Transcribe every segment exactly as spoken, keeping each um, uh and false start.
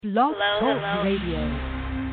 Blog Hello, Talk hello. Radio.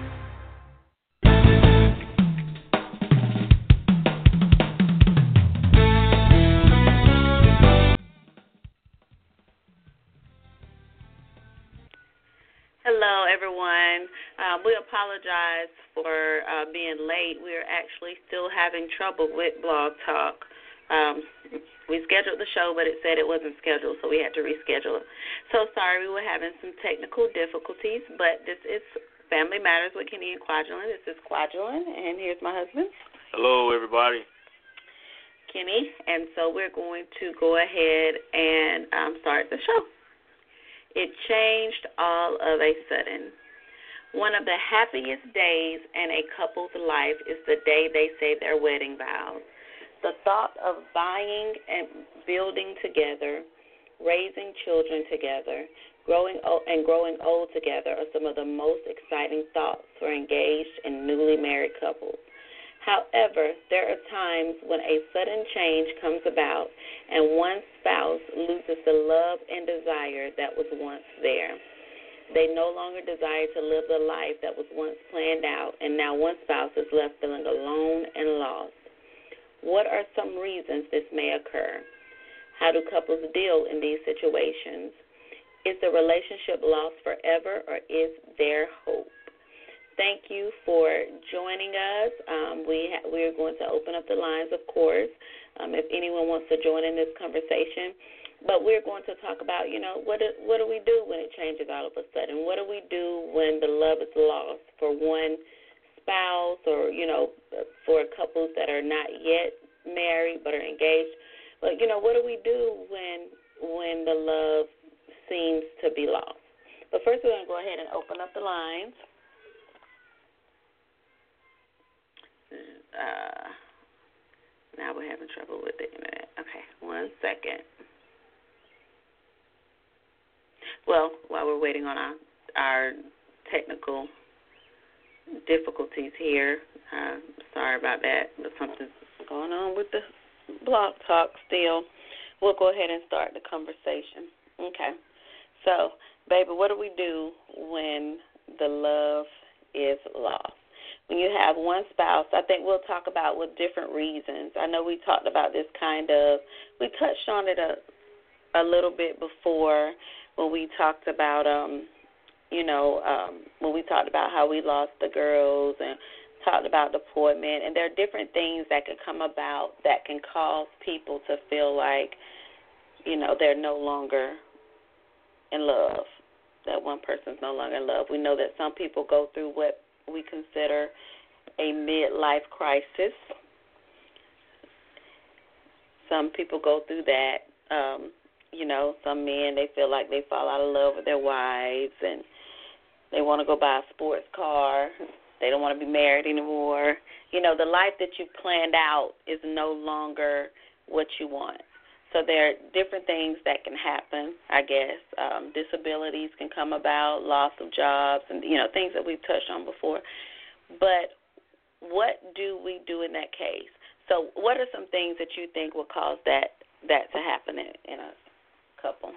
Hello, everyone. Uh, we apologize for uh, being late. We're actually still having trouble with Blog Talk. Um, we scheduled the show, but it said it wasn't scheduled, so we had to reschedule it. So sorry, we were having some technical difficulties, but this is Family Matters with Kenny and Quadralyn. This is Quadralyn, and here's my husband. Hello, everybody. Kenny, and so we're going to go ahead and um, start the show. It changed all of a sudden. One of the happiest days in a couple's life is the day they say their wedding vows. The thought of buying and building together, raising children together, growing old and growing old together are some of the most exciting thoughts for engaged and newly married couples. However, there are times when a sudden change comes about and one spouse loses the love and desire that was once there. They no longer desire to live the life that was once planned out, and now one spouse is left feeling alone and lost. What are some reasons this may occur? How do couples deal in these situations? Is the relationship lost forever, or is there hope? Thank you for joining us. Um, we ha- we are going to open up the lines, of course, um, if anyone wants to join in this conversation. But we're going to talk about, you know, what do, what do we do when it changes all of a sudden? What do we do when the love is lost for one spouse, or, you know, for couples that are not yet married but are engaged? But, you know, what do we do when when the love seems to be lost? But first we're going to go ahead and open up the lines. Uh, now we're having trouble with the internet. Okay, one second. Well, while we're waiting on our, our technical difficulties here, uh, sorry about that, but something's going on with the Blog Talk still. We'll go ahead and start the conversation. Okay. So, baby, what do we do when the love is lost? When you have one spouse, I think we'll talk about with different reasons. I know we talked about this kind of, we touched on it a, a little bit before when we talked about, um, you know, um, when we talked about how we lost the girls and talked about deployment. And there are different things that can come about that can cause people to feel like, you know, they're no longer in love, that one person's no longer in love. We know that some people go through what we consider a midlife crisis. Some people go through that. Um, you know, some men, they feel like they fall out of love with their wives and they want to go buy a sports car. They don't want to be married anymore. You know, the life that you planned out is no longer what you want. So there are different things that can happen, I guess. Um, disabilities can come about, loss of jobs, and, you know, things that we've touched on before. But what do we do in that case? So what are some things that you think will cause that that to happen in, in a couple?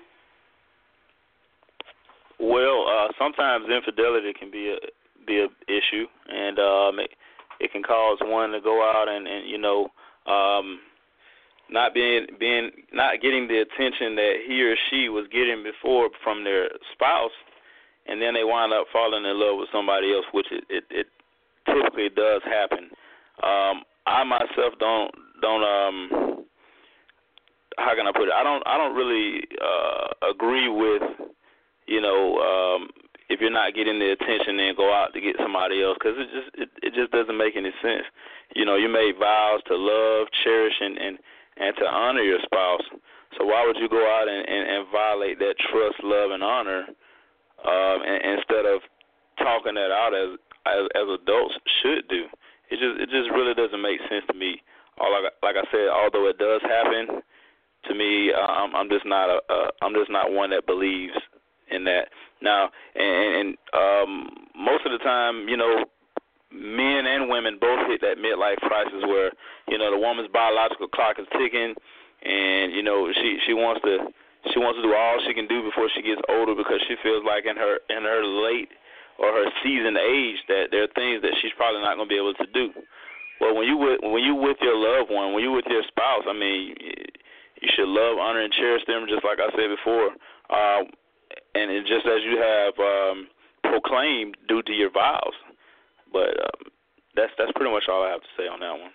Well, uh, sometimes infidelity can be a be a issue, and um, it, it can cause one to go out and, and you know, um, not being being not getting the attention that he or she was getting before from their spouse, and then they wind up falling in love with somebody else, which it, it, it typically does happen. Um, I myself don't don't um how can I put it? I don't I don't really uh, agree with, you know, um, if you're not getting the attention, then go out to get somebody else, because it just it, it just doesn't make any sense. You know, you made vows to love, cherish, and, and, and to honor your spouse. So why would you go out and, and, and violate that trust, love, and honor um, and, instead of talking that out as, as as adults should do? It just it just really doesn't make sense to me. All like, like I said, although it does happen, to me, uh, I'm, I'm just not a uh, I'm just not one that believes in that. Now, and, and um, most of the time, you know, men and women both hit that midlife crisis where, you know, the woman's biological clock is ticking, and you know she she wants to she wants to do all she can do before she gets older because she feels like in her in her late or her seasoned age that there are things that she's probably not going to be able to do. Well, when you with when you with your loved one, when you with your spouse, I mean, you should love, honor, and cherish them, just like I said before. Uh, and it, just as you have um, proclaimed due to your vows. But um, that's that's pretty much all I have to say on that one.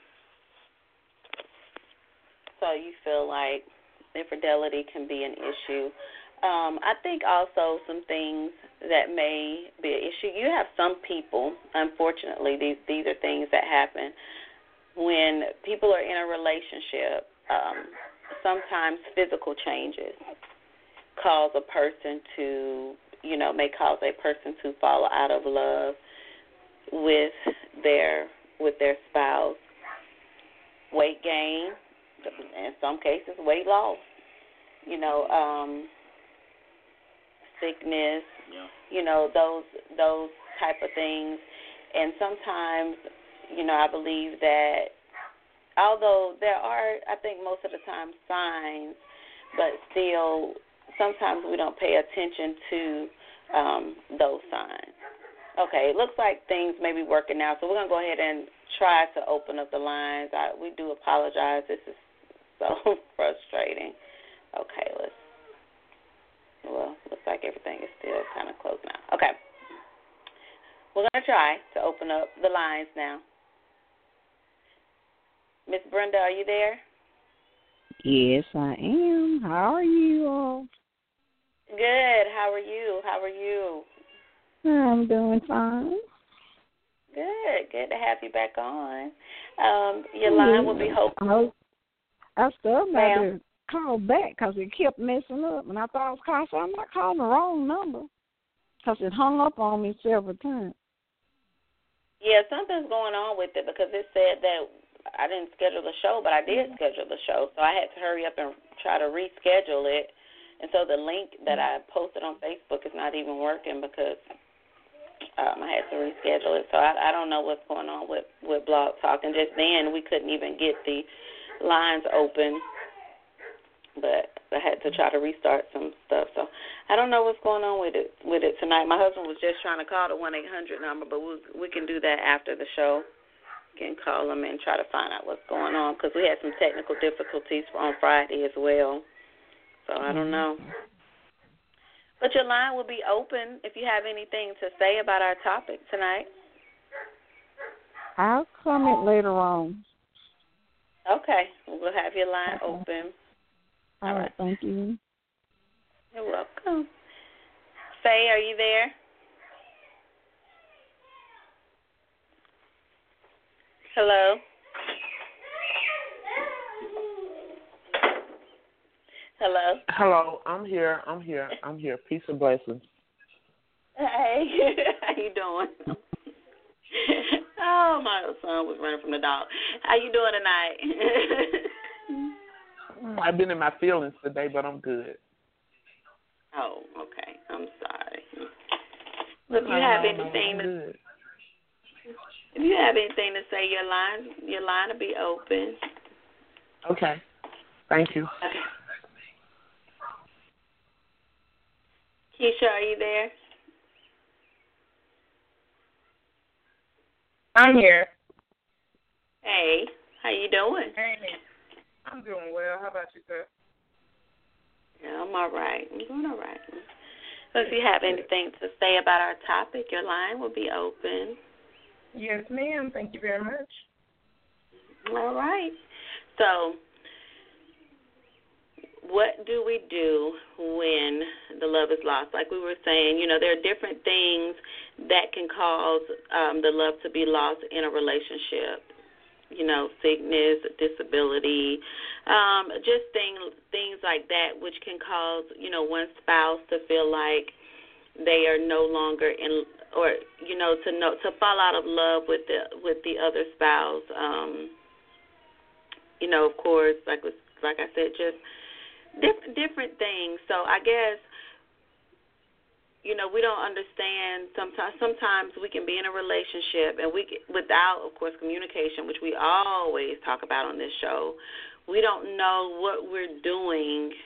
So you feel like infidelity can be an issue. Um, I think also some things that may be an issue. You have some people, unfortunately, these these are things that happen when people are in a relationship. Um, sometimes physical changes cause a person to, you know, may cause a person to fall out of love with their with their spouse. Weight gain, in some cases, weight loss. You know, um, sickness. Yeah. You know, those those type of things. And sometimes, you know, I believe that although there are, I think most of the time, signs, but still sometimes we don't pay attention to um, those signs. Okay, it looks like things may be working out, so we're going to go ahead and try to open up the lines. I, we do apologize. This is so frustrating. Okay, let's, well, looks like everything is still kind of closed now. Okay, we're going to try to open up the lines now. Miss Brenda, are you there? Yes, I am. How are you all? Good. How are you? How are you? I'm doing fine. Good. Good to have you back on. Um, your line will be hoping. I, I still about to call back because it kept messing up, and I thought I was calling, so I'm not calling the wrong number because it hung up on me several times. Yeah, something's going on with it because it said that I didn't schedule the show, but I did schedule the show, so I had to hurry up and try to reschedule it. And so the link that I posted on Facebook is not even working because um, I had to reschedule it. So I, I don't know what's going on with, with Blog Talk. And just then we couldn't even get the lines open, but I had to try to restart some stuff. So I don't know what's going on with it with it tonight. My husband was just trying to call the one eight hundred number, but we we can do that after the show. Can call them and try to find out what's going on because we had some technical difficulties on Friday as well. So I don't know. But your line will be open if you have anything to say about our topic tonight. I'll comment later on. Okay. We'll have your line okay. open. All, All right. right. Thank you. You're welcome. Faye, are you there? Hello? Hello? Hello, I'm here. I'm here. I'm here. Peace and blessings. Hey, how you doing? Oh, my son was running from the dog. How you doing tonight? I've been in my feelings today, but I'm good. Oh, okay. I'm sorry. Look, if you have no, anything no, to good. If you have anything to say, your line your line will be open. Okay. Thank you. Okay. Keisha, are you there? I'm here. Hey, how you doing? Hey, I'm doing well. How about you, sir? Yeah, I'm all right. I'm doing all right. So if you have anything to say about our topic, your line will be open. Yes, ma'am. Thank you very much. All right. So what do we do when the love is lost? Like we were saying, you know, there are different things that can cause um, the love to be lost in a relationship. You know, sickness, disability, um, just things things like that, which can cause, you know, one spouse to feel like they are no longer in, or you know, to know to fall out of love with the with the other spouse. Um, you know, of course, like like I said, just different different things. So I guess, you know, we don't understand sometimes. Sometimes we can be in a relationship and we without, of course, communication, which we always talk about on this show. We don't know what we're doing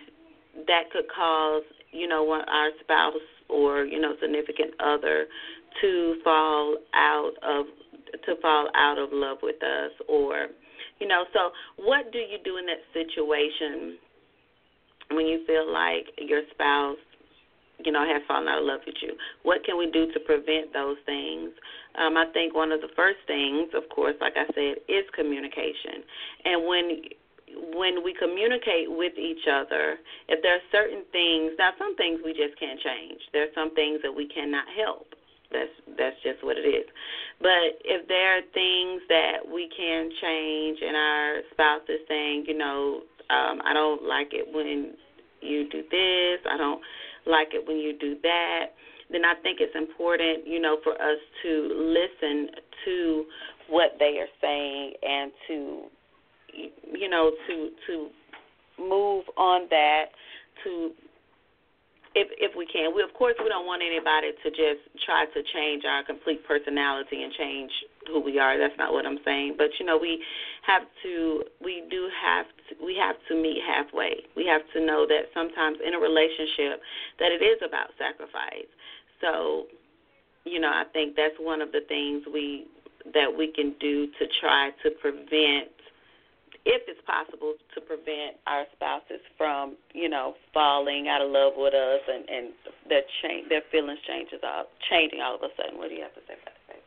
that could cause, you know, one, our spouse or, you know, significant other to fall out of to fall out of love with us, or, you know, so what do you do in that situation when you feel like your spouse, you know, has fallen out of love with you? What can we do to prevent those things? Um, I think one of the first things, of course, like I said, is communication. And when when we communicate with each other, if there are certain things, now some things we just can't change. There are some things that we cannot help. That's that's just what it is. But if there are things that we can change and our spouse is saying, you know, um, I don't like it when you do this, I don't like it when you do that, then I think it's important, you know, for us to listen to what they are saying and to, you know, to to move on that, to If if we can. We, of course, we don't want anybody to just try to change our complete personality and change who we are. That's not what I'm saying. But, you know, we have to, we do have to, we have to meet halfway. We have to know that sometimes in a relationship that it is about sacrifice. So, you know, I think that's one of the things we that we can do to try to prevent, if it's possible, to prevent our spouses from, you know, falling out of love with us and, and their change, their feelings changes all, changing all of a sudden. What do you have to say about that?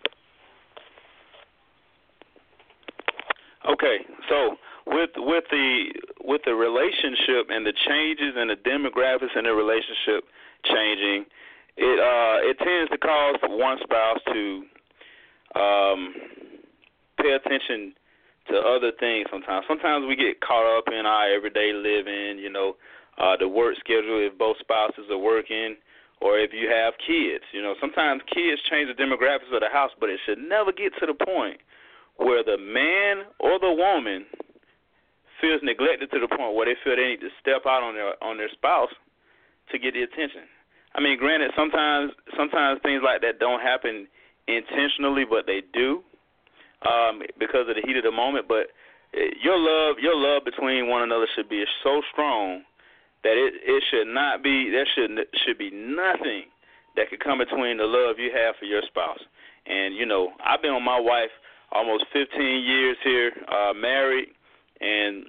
Okay, so with with the with the relationship and the changes and the demographics in the relationship changing, it uh, it tends to cause one spouse to um, pay attention to other things sometimes. Sometimes we get caught up in our everyday living, you know, uh, the work schedule if both spouses are working, or if you have kids. You know, sometimes kids change the demographics of the house, but it should never get to the point where the man or the woman feels neglected to the point where they feel they need to step out on their on their spouse to get the attention. I mean, granted, sometimes sometimes things like that don't happen intentionally, but they do. Um, because of the heat of the moment, but your love, your love between one another should be so strong that it, it should not be. There should should be nothing that could come between the love you have for your spouse. And you know, I've been with my wife almost fifteen years here, uh, married, and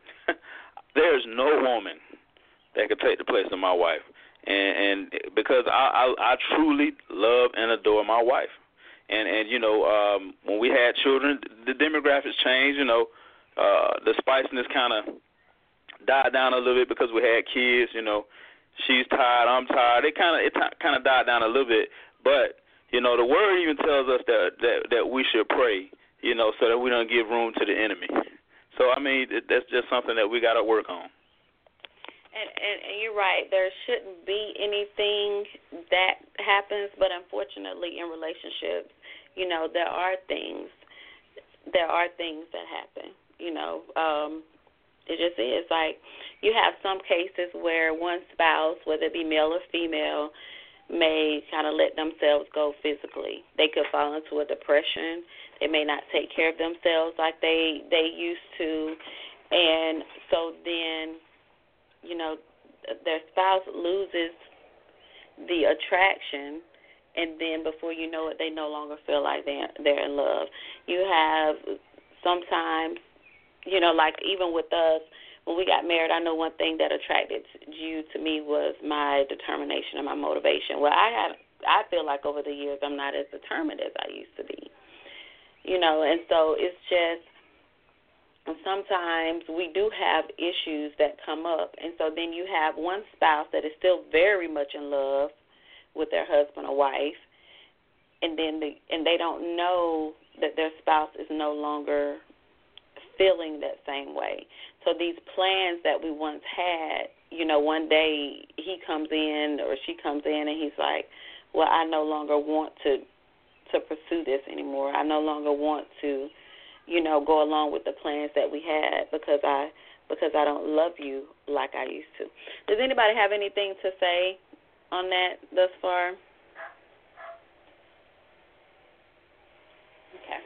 there's no woman that could take the place of my wife. And, and because I, I, I truly love and adore my wife. And, and you know, um, when we had children, the demographics changed. You know, uh, the spiciness kind of died down a little bit because we had kids. You know, she's tired, I'm tired. It kind of it t- kind of died down a little bit. But you know, the word even tells us that, that that we should pray. You know, so that we don't give room to the enemy. So I mean, that's just something that we got to work on. And, and, and you're right. There shouldn't be anything that happens, but unfortunately, in relationships, you know, there are things. There are things that happen. You know, um, it just is. Like, you have some cases where one spouse, whether it be male or female, may kind of let themselves go physically. They could fall into a depression. They may not take care of themselves like they they used to, and so then, you know, their spouse loses the attraction, and then before you know it, they no longer feel like they're, they're in love. You have sometimes, you know, like even with us, when we got married, I know one thing that attracted you to me was my determination and my motivation. Well, I have, I feel like over the years I'm not as determined as I used to be, you know, and so it's just, sometimes we do have issues that come up, and so then you have one spouse that is still very much in love with their husband or wife, and then the, and they don't know that their spouse is no longer feeling that same way. So these plans that we once had, you know, one day he comes in or she comes in and he's like, well, I no longer want to to pursue this anymore. I no longer want to, you know, go along with the plans that we had because I because I don't love you like I used to. Does anybody have anything to say on that thus far? Okay.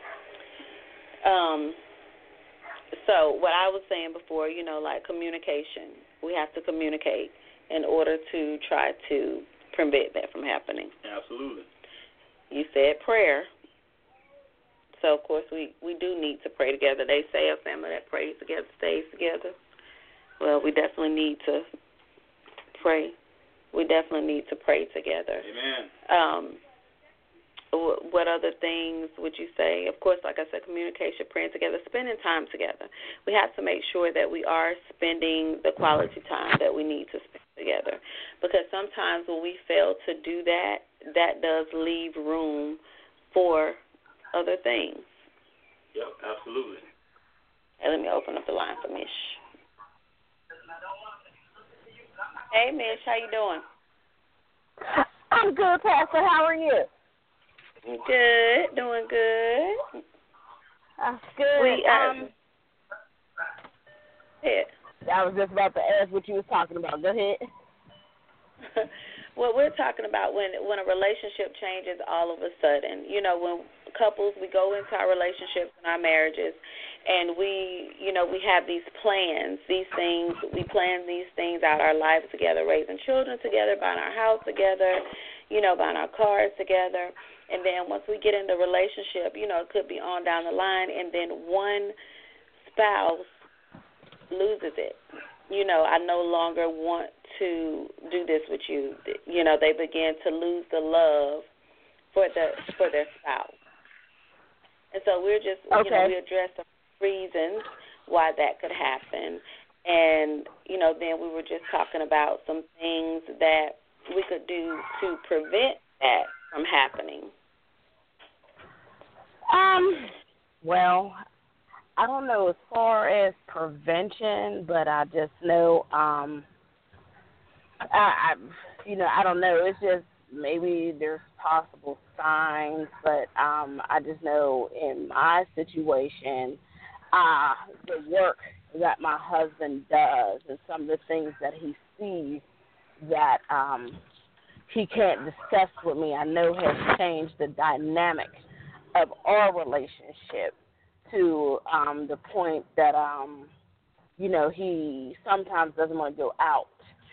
Um. So what I was saying before, you know, like communication. we have to communicate in order to try to prevent that from happening. Absolutely. You said prayer. So, of course, we, we do need to pray together. They say a family that prays together stays together. Well, we definitely need to pray. We definitely need to pray together. Amen. Um, what other things would you say? Of course, like I said, communication, praying together, spending time together. We have to make sure that we are spending the quality time that we need to spend together. Because sometimes when we fail to do that, that does leave room for other things. Yep, absolutely. Hey, let me open up the line for Mish. Hey, Mish, how you doing? I'm good, Pastor. How are you? Good, doing good. That's good. We, uh, um, yeah. I was just about to ask what you was talking about. Go ahead. Well, we're talking about when when a relationship changes all of a sudden. You know, when couples, we go into our relationships and our marriages, and we, you know, we have these plans, these things, we plan these things out, our lives together, raising children together, buying our house together, you know, buying our cars together. And then once we get in the relationship, you know, it could be on down the line, and then one spouse loses it. You know, I no longer want to do this with you. You know, they begin to lose the love for the for their spouse. And so we're just, okay. you know, we address the reasons why that could happen. And, you know, then we were just talking about some things that we could do to prevent that from happening. Um, well, I don't know as far as prevention, but I just know, um, I, I, you know, I don't know. It's just maybe there's possible signs, but um, I just know in my situation, uh, the work that my husband does and some of the things that he sees that um, he can't discuss with me, I know has changed the dynamic of our relationship to um, the point that, um, you know, he sometimes doesn't want to go out.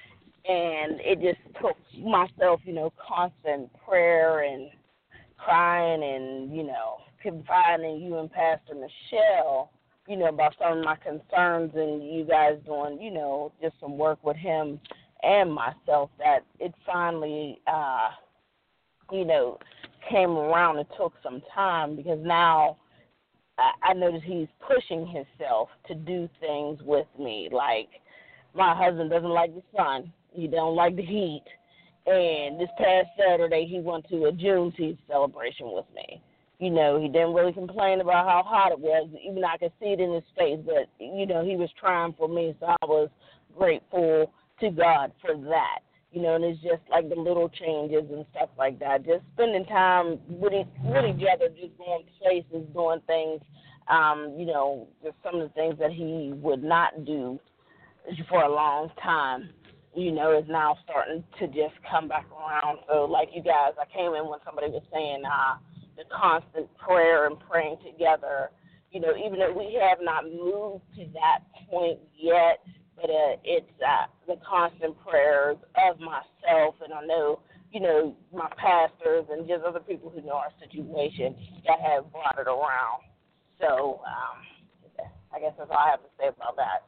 And it just took myself, you know, constant prayer and crying and, you know, confiding in you and Pastor Michelle, you know, about some of my concerns and you guys doing, you know, just some work with him and myself that it finally, uh, you know, came around. It took some time because now I, I notice he's pushing himself to do things with me. Like my husband doesn't like the sun. He don't like the heat. And this past Saturday, he went to a Juneteenth celebration with me. You know, he didn't really complain about how hot it was, even though I could see it in his face. But, you know, he was trying for me, so I was grateful to God for that. You know, and it's just like the little changes and stuff like that. Just spending time with each, with each other, just going places, doing things, um, you know, just some of the things that he would not do for a long time, you know, is now starting to just come back around. So like you guys, I came in when somebody was saying uh, the constant prayer and praying together, you know, even though we have not moved to that point yet, but uh, it's uh, the constant prayers of myself, and I know, you know, my pastors and just other people who know our situation that have brought it around. So um, I guess that's all I have to say about that.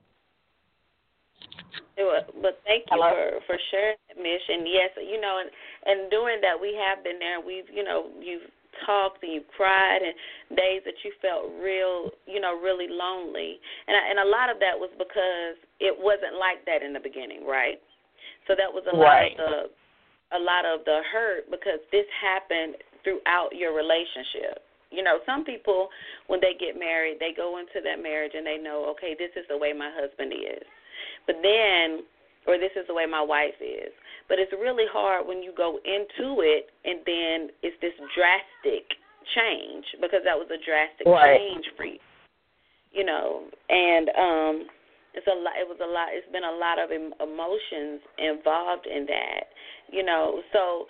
But thank you Hello? for, for sharing that, Mish. And yes, you know, and, and doing that, we have been there. We've, you know, you've talked and you've cried, and days that you felt real, you know, really lonely. And I, and a lot of that was because it wasn't like that in the beginning, right? So that was a right. lot of the a lot of the hurt because this happened throughout your relationship. You know, some people, when they get married, they go into that marriage and they know, okay, this is the way my husband is. But then, or this is the way my wife is. But it's really hard when you go into it and then it's this drastic change because that was a drastic right. change for you. You know, and um, it's a lot. It was a lot. It's been a lot of em- emotions involved in that. You know, so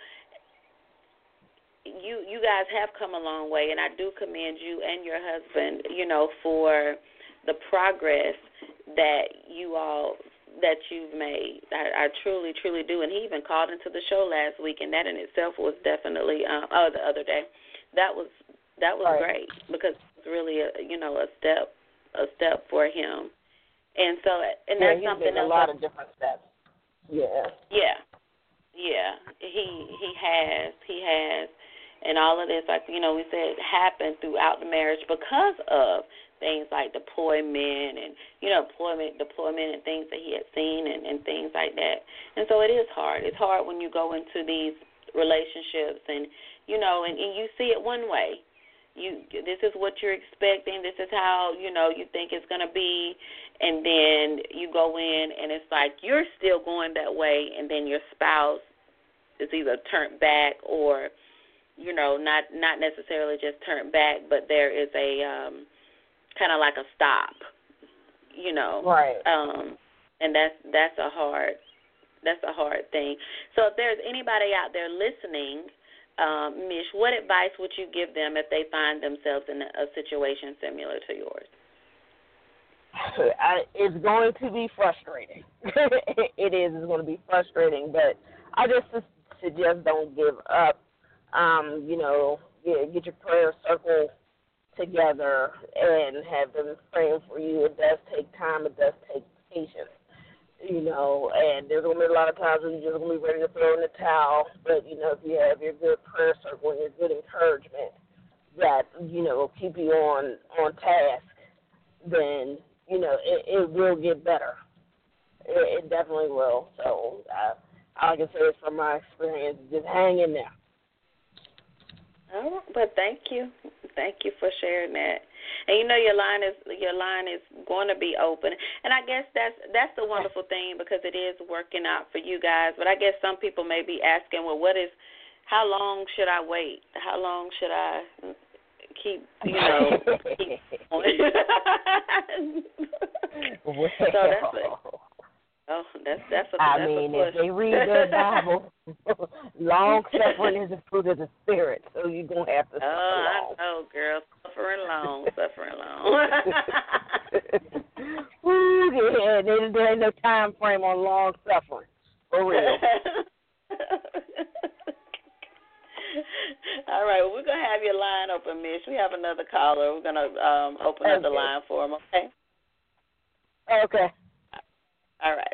you you guys have come a long way, and I do commend you and your husband. You know, for the progress that you all that you've made. I, I truly, truly do. And he even called into the show last week, and that in itself was definitely, um, oh, the other day, that was that was right. great because it's really, a, you know, a step, a step for him. And so, and yeah, that's something a else. a lot of different steps. Yeah. Yeah, yeah. He he has, he has, and all of this, like you know, we said, happened throughout the marriage because of things like deployment and, you know, deployment, deployment and things that he had seen and, and things like that. And so it is hard. It's hard when you go into these relationships and, you know, and, and you see it one way. You, this is what you're expecting. This is how, you know, you think it's going to be. And then you go in and it's like you're still going that way, and then your spouse is either turned back or, you know, not, not necessarily just turned back, but there is a um, – kind of like a stop, you know. Right. Um, and that's that's a hard that's a hard thing. So if there's anybody out there listening, um, Mish, what advice would you give them if they find themselves in a, a situation similar to yours? I, it's going to be frustrating. It is. It's going to be frustrating, but I just suggest don't give up. Um, you know, get, get your prayer circle together and have them praying for you. It does take time. It does take patience, you know, and there's going to be a lot of times when you're just going to be ready to throw in the towel. But, you know, if you have your good prayer circle and your good encouragement that, you know, will keep you on, on task, then, you know, it, it will get better. It, it definitely will. So uh, all I can say is from my experience, just hang in there. Oh, but thank you, thank you for sharing that. And you know your line is your line is going to be open, and I guess that's that's the wonderful thing because it is working out for you guys. But I guess some people may be asking, well, what is, how long should I wait? How long should I keep, you know, keep going? Well, so that's a, oh, that's that's a I that's mean, a if they read their Bible, long suffering is the fruit of the spirit, so you're gonna have to suffer oh, long. I know, girl, suffering long, suffering long. Ooh, yeah, there, there ain't no time frame on long suffering, for real. All right, well, we're gonna have your line open, Mish. We have another caller. We're gonna um, open okay. up the line for him. Okay. Okay. All right.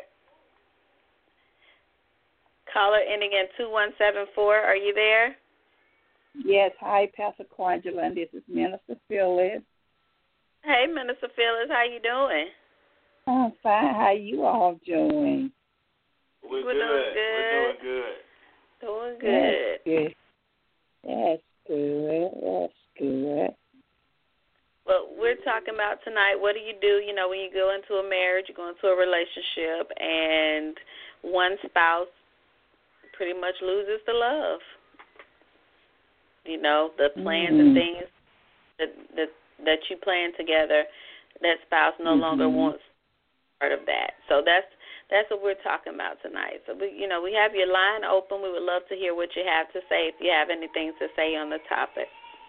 Caller ending in two one seven four. Are you there? Yes. Hi, Pastor Quangela, and this is Minister Phyllis. Hey, Minister Phyllis. How you doing? I'm fine. How you all doing? We're, We're good. doing good. We're doing good. Doing good. That's good. That's good. That's good. Well, we're talking about tonight, what do you do, you know, when you go into a marriage, you go into a relationship, and one spouse pretty much loses the love. You know, the plans mm-hmm. and things that, that that you plan together, that spouse no mm-hmm. longer wants part of that. So that's that's what we're talking about tonight. So, we, you know, we have your line open. We would love to hear what you have to say if you have anything to say on the topic.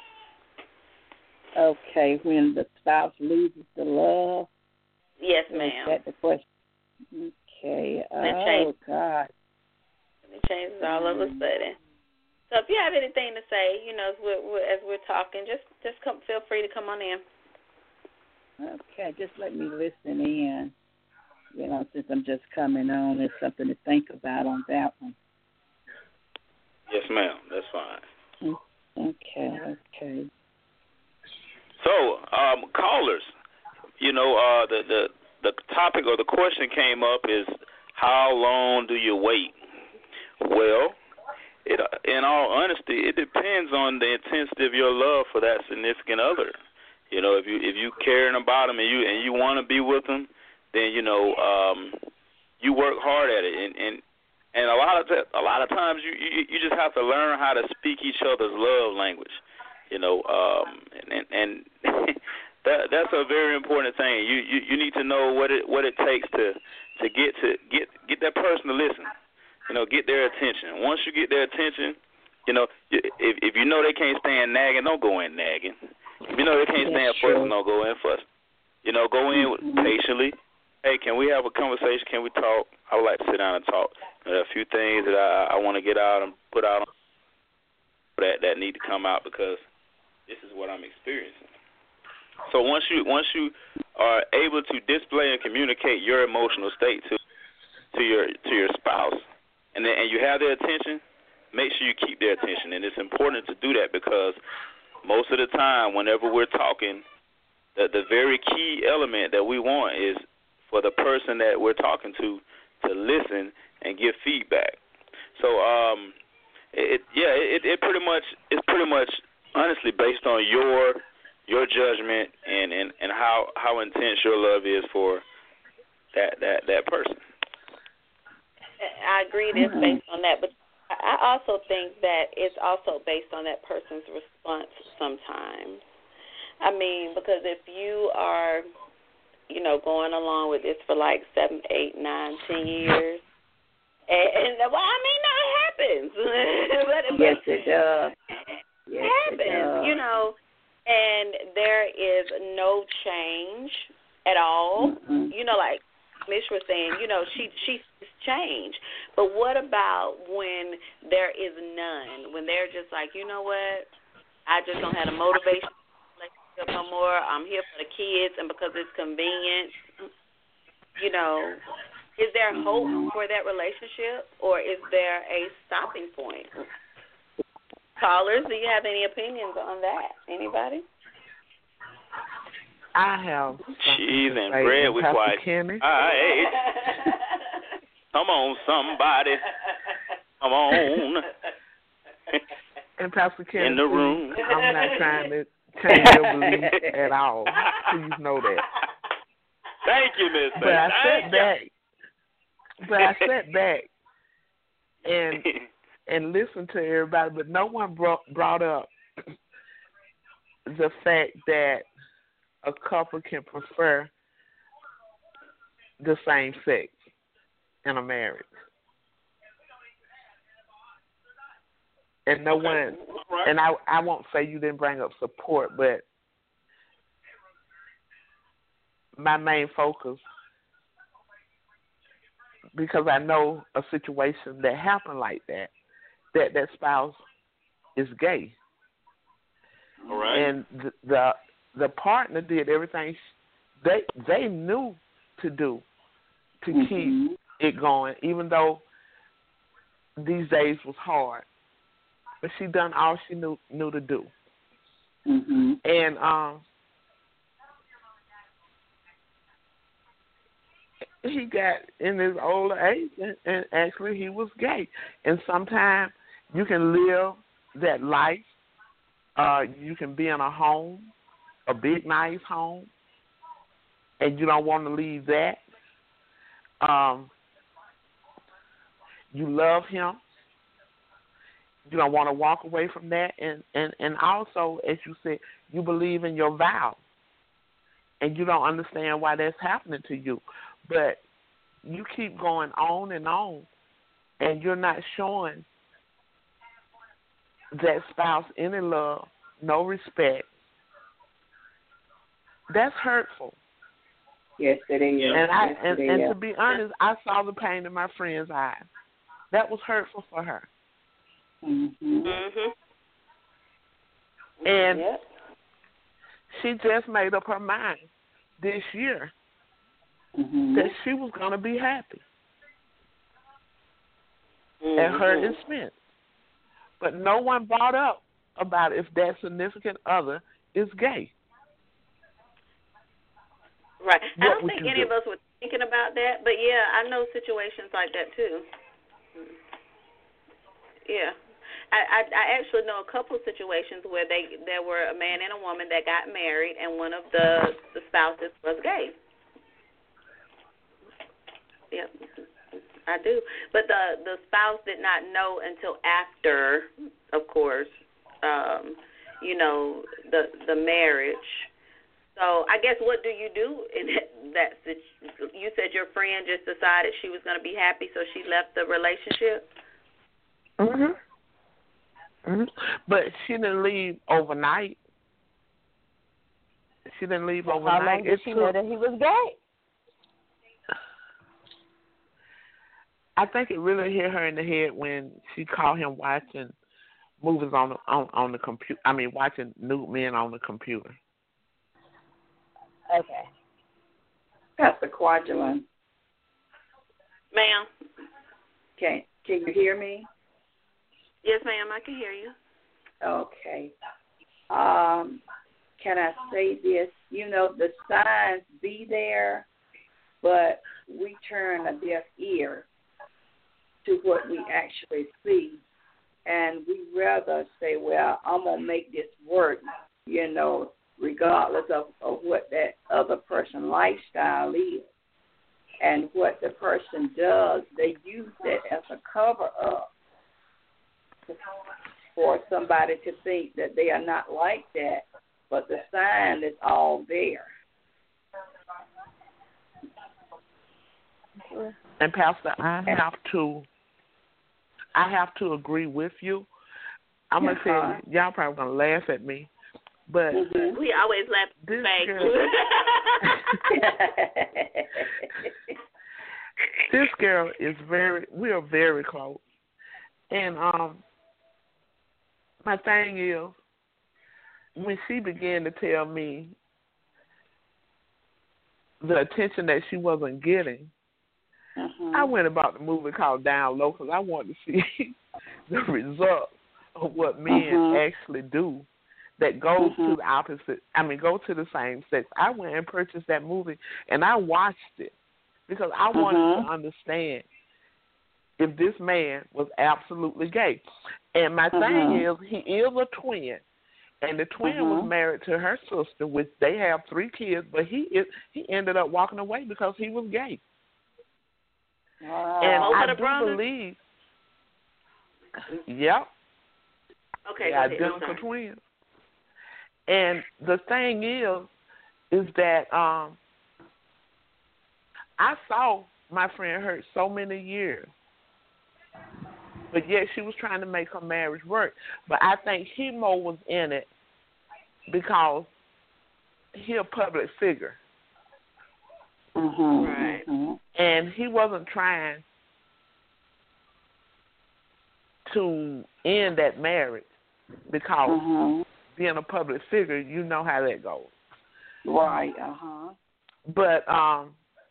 Okay, when the spouse loses the love. Yes, ma'am. Is that the question? Okay. It oh, changes. God. It changes all of a sudden. So if you have anything to say, you know, as we're, we're, as we're talking, just just come. Feel free to come on in. Okay, just let me listen in. You know, since I'm just coming on, there's something to think about on that one. Yes, ma'am. That's fine. Okay, okay. So, um, callers, you know, uh, the, the the topic or the question came up is, how long do you wait? Well, it, in all honesty, it depends on the intensity of your love for that significant other. You know, if you if you caring about them and you and you want to be with them, then you know um, you work hard at it, and and, and a lot of t- a lot of times you, you you just have to learn how to speak each other's love language. You know, um, and and that that's a very important thing. You, you you need to know what it what it takes to to get to get get that person to listen. You know, get their attention. Once you get their attention, you know, if if you know they can't stand nagging, don't go in nagging. If you know they can't stand fussing, don't go in fussing. You know, go in mm-hmm. patiently, hey, can we have a conversation? Can we talk? I would like to sit down and talk. There are a few things that I, I want to get out and put out that that need to come out because this is what I'm experiencing. So once you once you are able to display and communicate your emotional state to to your to your spouse, and then, and you have their attention, make sure you keep their attention. And it's important to do that because most of the time, whenever we're talking, the the very key element that we want is for the person that we're talking to to listen and give feedback. So um, it yeah, it it pretty much it's pretty much honestly based on your your judgment and, and, and how, how intense your love is for that that, that person. I agree it's based on that, but I also think that it's also based on that person's response sometimes. I mean, because if you are, you know, going along with this for like seven, eight, nine, ten years, and, and well, I mean, that happens. but, yes, it does. It yes, happens, it does. you know. And there is no change at all. Mm-hmm. You know, like Mish was saying, you know, she she's changed. But what about when there is none? When they're just like, you know what? I just don't have the motivation relationship no more. I'm here for the kids, and because it's convenient. You know, is there hope for that relationship, or is there a stopping point? Callers, do you have any opinions on that? Anybody? I have cheese and bread with white. Right. Come on, somebody. Come on. And Pastor Kenny, in the room. I'm not trying to change your belief at all. Please know that. Thank you, Miss But I Thank sat you. back. But I sat back and. and listen to everybody, but no one brought, brought up the fact that a couple can prefer the same sex in a marriage. And no one, and I, I won't say you didn't bring up support, but my main focus, because I know a situation that happened like that, that that spouse is gay. All right. And the, the the partner did everything they they knew to do to mm-hmm. keep it going, even though these days was hard. But she done all she knew knew to do. Mm-hmm. And um, he got in his older age, and, and actually he was gay. And sometimes you can live that life. Uh, you can be in a home, a big, nice home, and you don't want to leave that. Um, you love him. You don't want to walk away from that. And, and, and also, as you said, you believe in your vow, and you don't understand why that's happening to you. But you keep going on and on, and you're not showing that spouse any love, no respect. That's hurtful. Yes, it is. And I yes, and, it and is. to be honest, I saw the pain in my friend's eyes. That was hurtful for her. Mm-hmm. Mhm. And yep. she just made up her mind this year mm-hmm. that she was going to be happy mm-hmm. at her expense. But no one brought up about if that significant other is gay. Right. What I don't would think you any do? of us were thinking about that, but yeah, I know situations like that too. Yeah. I, I I actually know a couple of situations where they there were a man and a woman that got married, and one of the the spouses was gay. Yep, I do. But the the spouse did not know until after, of course, um, you know, the the marriage. So I guess what do you do in that, that situation? You said your friend just decided she was going to be happy, so she left the relationship. Mhm. Mhm. But she didn't leave overnight. She didn't leave Well, overnight. how long did it she took, know that he was gay? I think it really hit her in the head when she caught him watching movies on the on, on the computer. I mean, watching nude men on the computer. Okay. Pastor Quadralin. Ma'am. Can Can you hear me? Yes, ma'am. I can hear you. Okay. Um, can I say this? You know, the signs be there, but we turn a deaf ear to what we actually see, and we rather say, well, I'm going to make this work, you know, regardless of, of what that other person's lifestyle is. And what the person does, they use that as a cover-up for somebody to think that they are not like that, but the sign is all there. And Pastor, I have to, I have to agree with you. I'm gonna uh-huh. say y'all probably gonna laugh at me, but mm-hmm. we always laugh at this fake. girl, this girl is very. We are very close, and um, my thing is, when she began to tell me the attention that she wasn't getting, uh-huh. I went about the movie called Down Low because I wanted to see the result of what men uh-huh. actually do that goes uh-huh. to the opposite. I mean, go to the same sex. I went and purchased that movie, and I watched it because I wanted uh-huh. to understand if this man was absolutely gay. And my uh-huh. thing is, he is a twin. And the twin uh-huh. was married to her sister, which they have three kids, but he is, he ended up walking away because he was gay. Wow. And Both I of the do brothers? believe, yep. Okay, Yeah, go ahead. identical twins. And the thing is, is that um, I saw my friend hurt so many years, but yet she was trying to make her marriage work. But I think he more was in it because he a public figure. Uh-huh. Right. Uh-huh. And he wasn't trying to end that marriage because uh-huh. being a public figure, you know how that goes. Right, uh-huh. But um,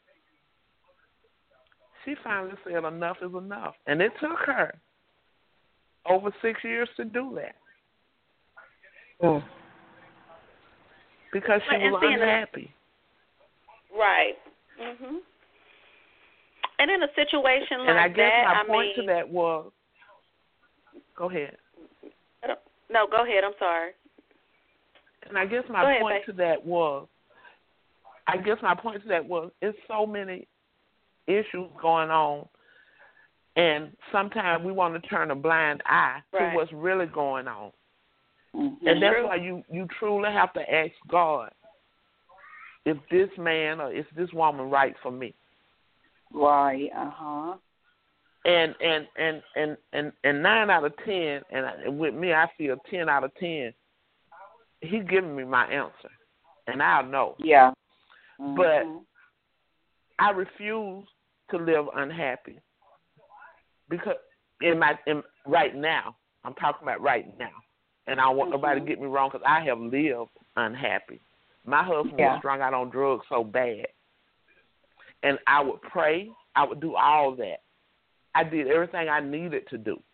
she finally said enough is enough. And it took her over six years to do that. Mm. Because she And was seeing the- unhappy. Right. Mhm. And in a situation like and I guess that, my I point mean, to that was, go ahead. I don't, no, go ahead. I'm sorry. And I guess my Go ahead, point babe. to that was, I guess my point to that was, it's so many issues going on, and sometimes we want to turn a blind eye Right. to what's really going on. Mm-hmm. And that's True. why you, you truly have to ask God if this man or is this woman right for me. Right, uh-huh. And and and and and, and nine out of ten, and, I, and with me, I feel ten out of ten. He giving me my answer, and I'll know. Yeah. But Mm-hmm. I refuse to live unhappy because in my in, right now, I'm talking about right now, and I don't want mm-hmm. nobody to get me wrong because I have lived unhappy. My husband Yeah. was strung out on drugs so bad, and I would pray. I would do all that. I did everything I needed to do.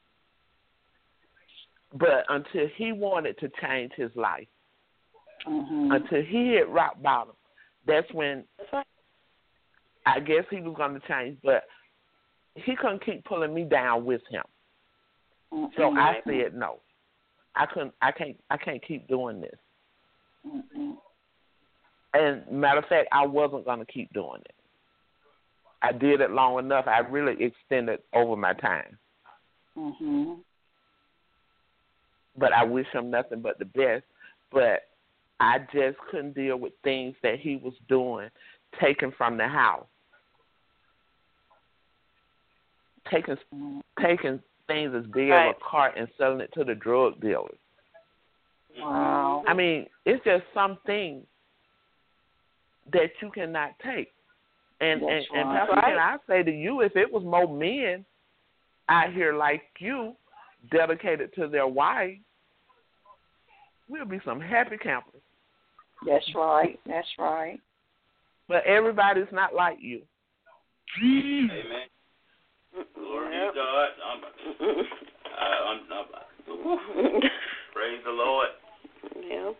But until he wanted to change his life, mm-hmm. until he hit rock bottom, that's when That's right. I guess he was going to change. But he couldn't keep pulling me down with him. Mm-hmm. So I said no. I couldn't. I can't. I can't keep doing this. Mm-hmm. And matter of fact, I wasn't going to keep doing it. I did it long enough. I really extended over my time. Mm-hmm. But I wish him nothing but the best. But I just couldn't deal with things that he was doing, taking from the house, taking taking things as big Right. as a cart and selling it to the drug dealers. Wow. I mean, it's just some things that you cannot take. And That's and, right. and Pastor Right. Ken, I say to you, if it was more men out here like you, dedicated to their wife, we'll be some happy campers. That's right. That's right. But everybody's not like you. Amen. Glory be to God. I'm, I, I'm, I'm, praise the Lord. Yeah.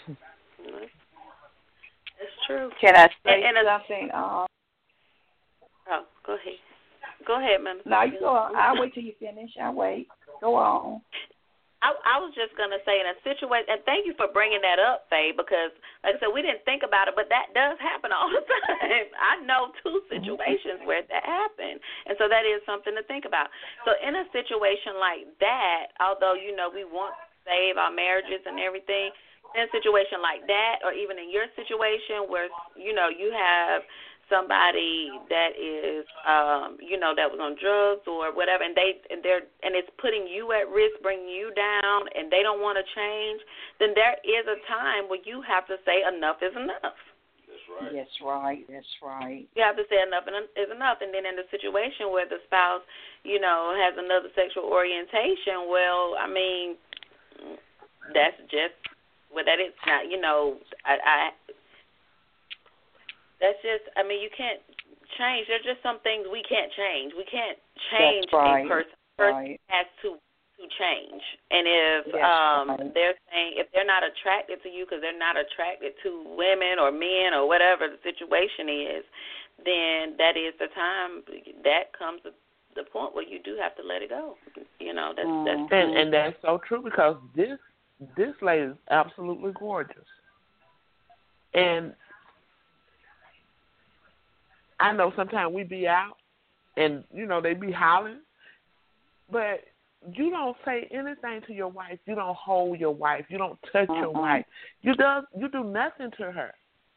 That's true. Can I say And- and a- something? Um, Oh, go ahead. Go ahead, ma'am. no, you go on. I'll wait till you finish. I'll wait. Go on. I, I was just going to say in a situation, and thank you for bringing that up, Faye, because, like I said, we didn't think about it, but that does happen all the time. I know two situations where that happened, and so that is something to think about. So in a situation like that, although, you know, we want to save our marriages and everything, in a situation like that, or even in your situation where, you know, you have somebody that is, um, you know, that was on drugs or whatever, and they and they're and it's putting you at risk, bringing you down, and they don't want to change, then there is a time where you have to say enough is enough. That's right. That's right. That's right. You have to say enough is enough, and then in the situation where the spouse, you know, has another sexual orientation, well, I mean, that's just well, that is not, you know, I. I That's just, I mean, you can't change. There's just some things we can't change. We can't change That's right. a person. A person Right. has to to change. And if That's um right. they're saying, if they're not attracted to you because they're not attracted to women or men or whatever the situation is, then that is the time, that comes the, the point where you do have to let it go. You know, that's, that's Mm-hmm. And and that's so true because this this lady is absolutely gorgeous. And I know sometimes we be out and, you know, they be hollering, but you don't say anything to your wife. You don't hold your wife. You don't touch your Uh-uh. wife. You do, you do nothing to her.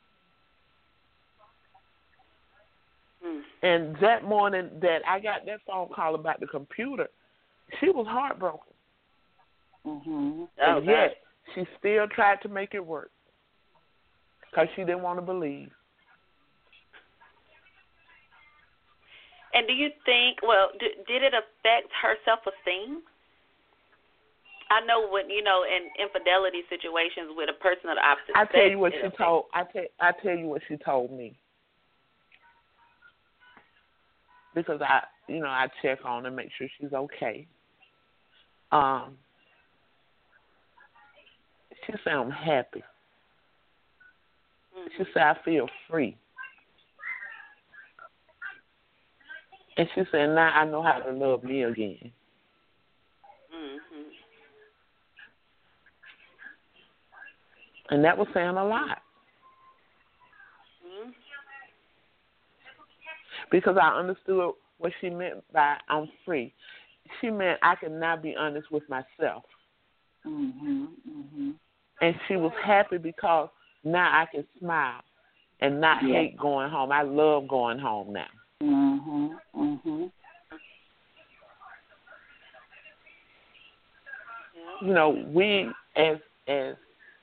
mm. And that morning that I got that phone call about the computer, she was heartbroken. Mm-hmm. Oh, And yet she still tried to make it work because she didn't want to believe. And do you think, well, did, did it affect her self-esteem? I know when, you know, in infidelity situations with a person of the opposite I sex. tell you what it she affects- told. I tell. I tell you what she told me because I, you know, I check on her, make sure she's okay. Um, she said I'm happy. Mhm. She said I feel free. And she said, now I know how to love me again. Mhm. And that was saying a lot. Mhm. Because I understood what she meant by I'm free. She meant I can now be honest with myself. Mm-hmm. Mm-hmm. And she was happy because now I can smile and not Yeah. hate going home. I love going home now. Mm-hmm. Mm-hmm. You know, we as as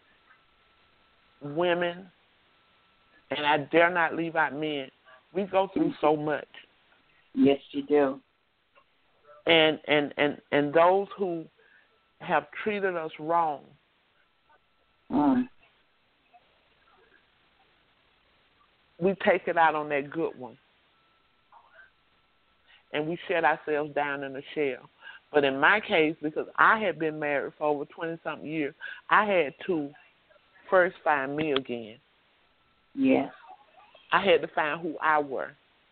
women, and I dare not leave out men, we go through so much. Yes, you do. And and, and, and those who have treated us wrong, Mm. we take it out on that good one. And we shut ourselves down in a shell. But in my case, because I had been married for over twenty-something years, I had to first find me again. Yes. I had to find who I were.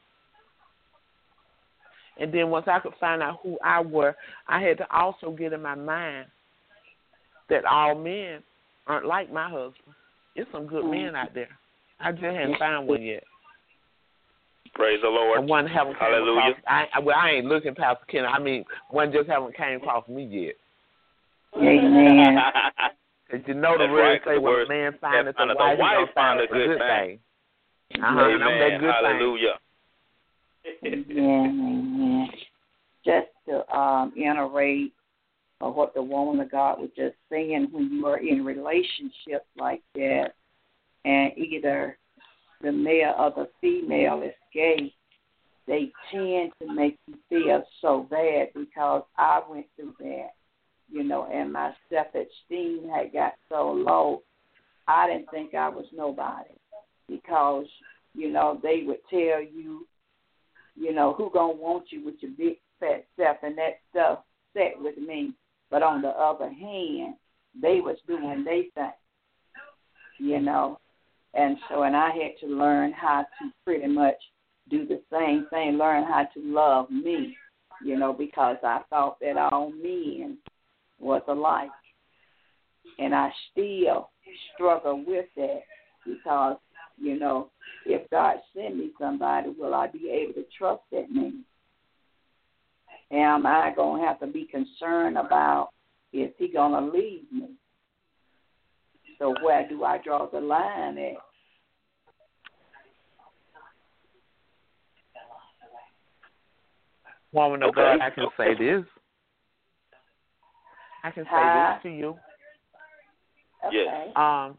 And then once I could find out who I were, I had to also get in my mind that all men aren't like my husband. There's some good Mm. men out there. I just hadn't found one yet. Praise the Lord. And one haven't came Hallelujah. across. I, I, well, I ain't looking, Pastor Ken. I mean, one just haven't came across me yet. Amen. Because you know the That's word right, 'cause say the when word a man findeth said, a wife, he's going to find a good thing. Uh-huh, and I'm that Amen. good Hallelujah. Amen. Amen. Just to um, iterate of what the woman of God was just saying, when you are in relationships like that, and either the male or the female is gay, they tend to make you feel so bad because I went through that, you know, and my self-esteem had got so low, I didn't think I was nobody because, you know, they would tell you, you know, who gonna want you with your big fat self, and that stuff set with me. But on the other hand, they was doing their thing, you know. And so, and I had to learn how to pretty much do the same thing, learn how to love me, you know, because I thought that all men was alike. And I still struggle with that because, you know, if God send me somebody, will I be able to trust that man? Am I going to have to be concerned about is he going to leave me? So where do I draw the line at? Woman of Okay. God, I can say this. I can say Hi. this to you. Okay. Yes. Um,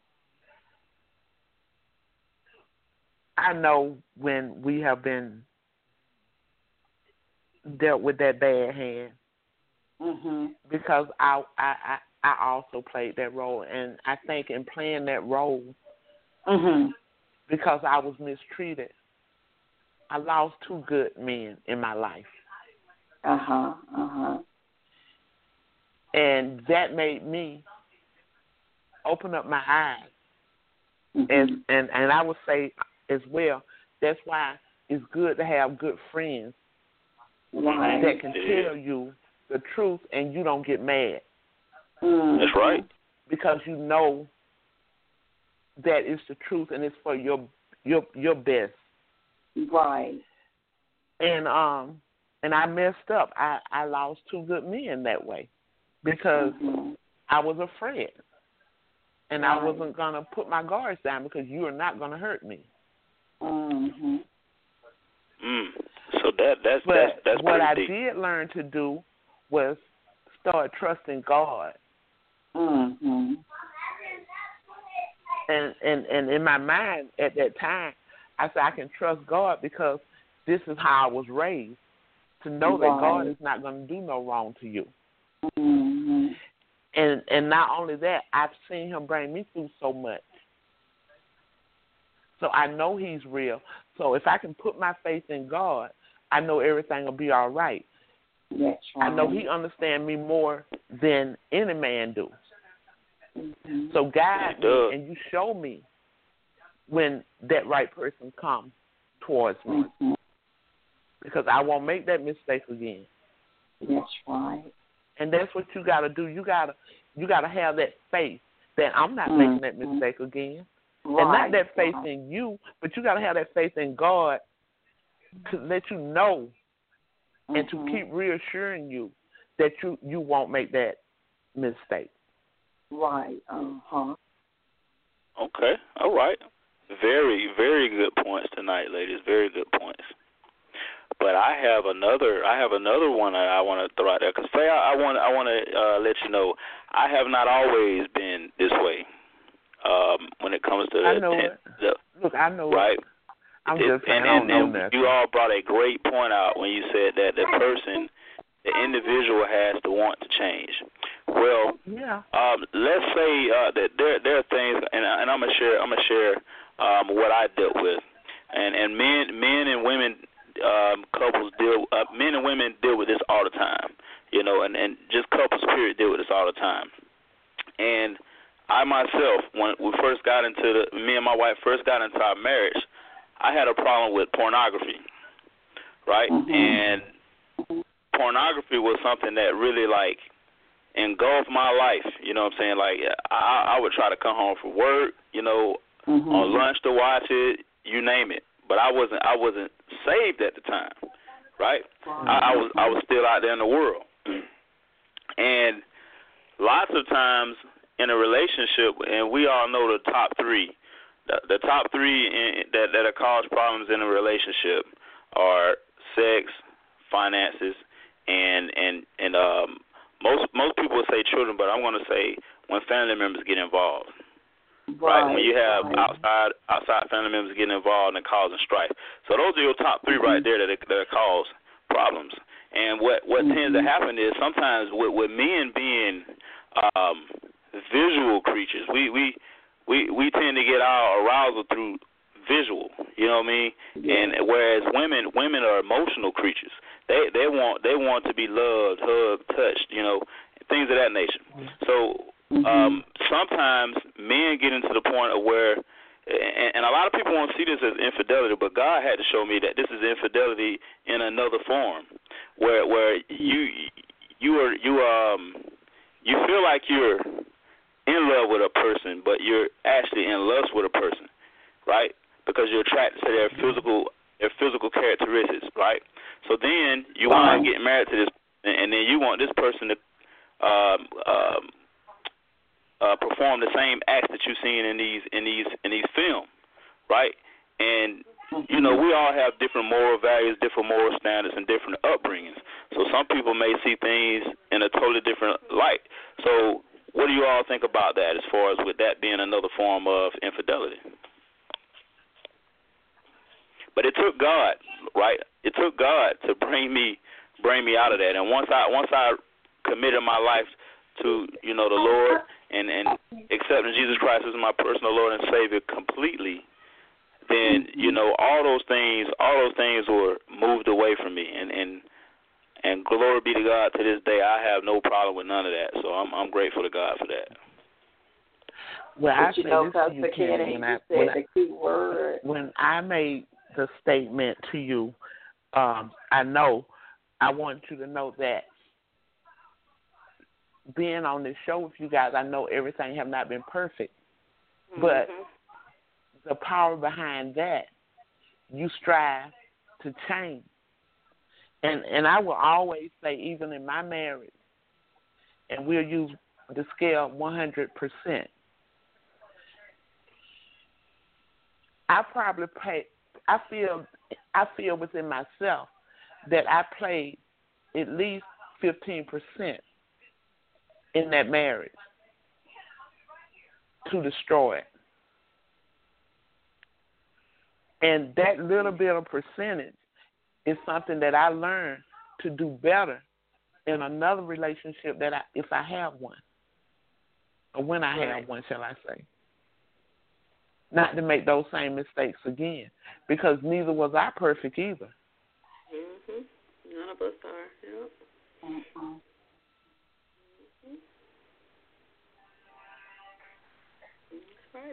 I know when we have been dealt with that bad hand Mhm. because I, I, I, I also played that role, and I think in playing that role, Mhm. because I was mistreated, I lost two good men in my life. Uh huh. Uh huh. And that made me open up my eyes. Mhm. And, and, and I would say as well, that's why it's good to have good friends Right. that can Yeah. tell you the truth and you don't get mad. Mhm. That's right. Because you know that it's the truth and it's for your your your best. Right. And um and I messed up. I, I lost two good men that way because Mhm. I was afraid. And I Right. wasn't gonna put my guards down because you are not gonna hurt me. Mhm. Mm. So that that's But that's that's what pretty I deep. did learn to do was start trusting God. Mhm. And, and, and in my mind at that time, I said I can trust God because this is how I was raised, to know that God Right. is not going to do no wrong to you. Mhm. And and not only that, I've seen him bring me through so much. So I know he's real. So if I can put my faith in God, I know everything will be all right. That's right. I know he understands me more than any man do. Mhm. So guide He does. me and you show me when that right person comes towards me, Mhm. because I won't make that mistake again. That's right. And that's what you got to do. You got to you got to have that faith that I'm not Mhm. making that mistake again. Right. And not that faith right. in you, but you got to have that faith in God to let you know and to Mhm. keep reassuring you that you, you won't make that mistake. Right. Uh huh. Okay. All right. Very, very good points tonight, ladies. Very good points. But I have another. I have another one that I want to throw out there. Cause say I, I want. I want to uh, let you know I have not always been this way. Um, when it comes to I know ten, it. the, Look, I know right. it. I'm It- just saying and, I don't and, know and nothing. you all brought a great point out when you said that the person, the individual, has to want to change. Well, Yeah. um, let's say uh, that there there are things, and, and I'm gonna share. I'm gonna share um, what I dealt with, and and men men and women um, couples deal. Uh, men and women deal with this all the time, you know, and and just couples period deal with this all the time. And I myself, when we first got into the, me and my wife first got into our marriage, I had a problem with pornography, right? Mhm. And pornography was something that really like engulfed my life. You know what I'm saying? Like I, I would try to come home from work, you know, Mhm. on lunch to watch it, you name it. But I wasn't I wasn't saved at the time, right? I, I was I was still out there in the world, and lots of times in a relationship, and we all know the top three, the, the top three in, that that are cause problems in a relationship are sex, finances, and and and um. Most most people would say children, but I'm going to say when family members get involved, right? When you have outside outside family members getting involved and causing strife. So those are your top three right there that that cause problems. And what what mm-hmm. tends to happen is sometimes with, with men being um, visual creatures, we, we we we tend to get our arousal through visual. You know what I mean? Yeah. And whereas women women are emotional creatures. They they want they want to be loved, hugged, touched. You know, things of that nature. So mm-hmm. um, sometimes men get into the point of where. And, and a lot of people won't see this as infidelity, but God had to show me that this is infidelity in another form, where where you you are you um you feel like you're in love with a person, but you're actually in lust with a person, right? Because you're attracted to their physical their physical characteristics, right? So then you wow. want to get married to this, and then you want this person to um um. Uh, perform the same acts that you've seen in these in these in these films, right? And you know, we all have different moral values, different moral standards, and different upbringings. So some people may see things in a totally different light. So what do you all think about that, as far as with that being another form of infidelity? But it took God, right? It took God to bring me bring me out of that. And once I once I committed my life to, you know, the Lord and, and accepting Jesus Christ as my personal Lord and Savior completely, then, you know, all those things all those things were moved away from me, and, and and glory be to God, to this day I have no problem with none of that. So I'm I'm grateful to God for that. Well, but I you say know, this Pastor to you, Kenny, when I, you when said the key word. When I made the statement to you, um, I know I want you to know that being on this show with you guys, I know everything have not been perfect, mm-hmm. but the power behind that, you strive to change. And and I will always say, even in my marriage, and we'll use the scale one hundred percent, I probably pay, I feel, I feel within myself that I played at least fifteen percent in that marriage to destroy it. And that little bit of percentage is something that I learned to do better in another relationship that I, if I have one, or when I have one, shall I say. Not to make those same mistakes again, because neither was I perfect either. Mhm. None of us are. Yep. Mm-hmm. That's right.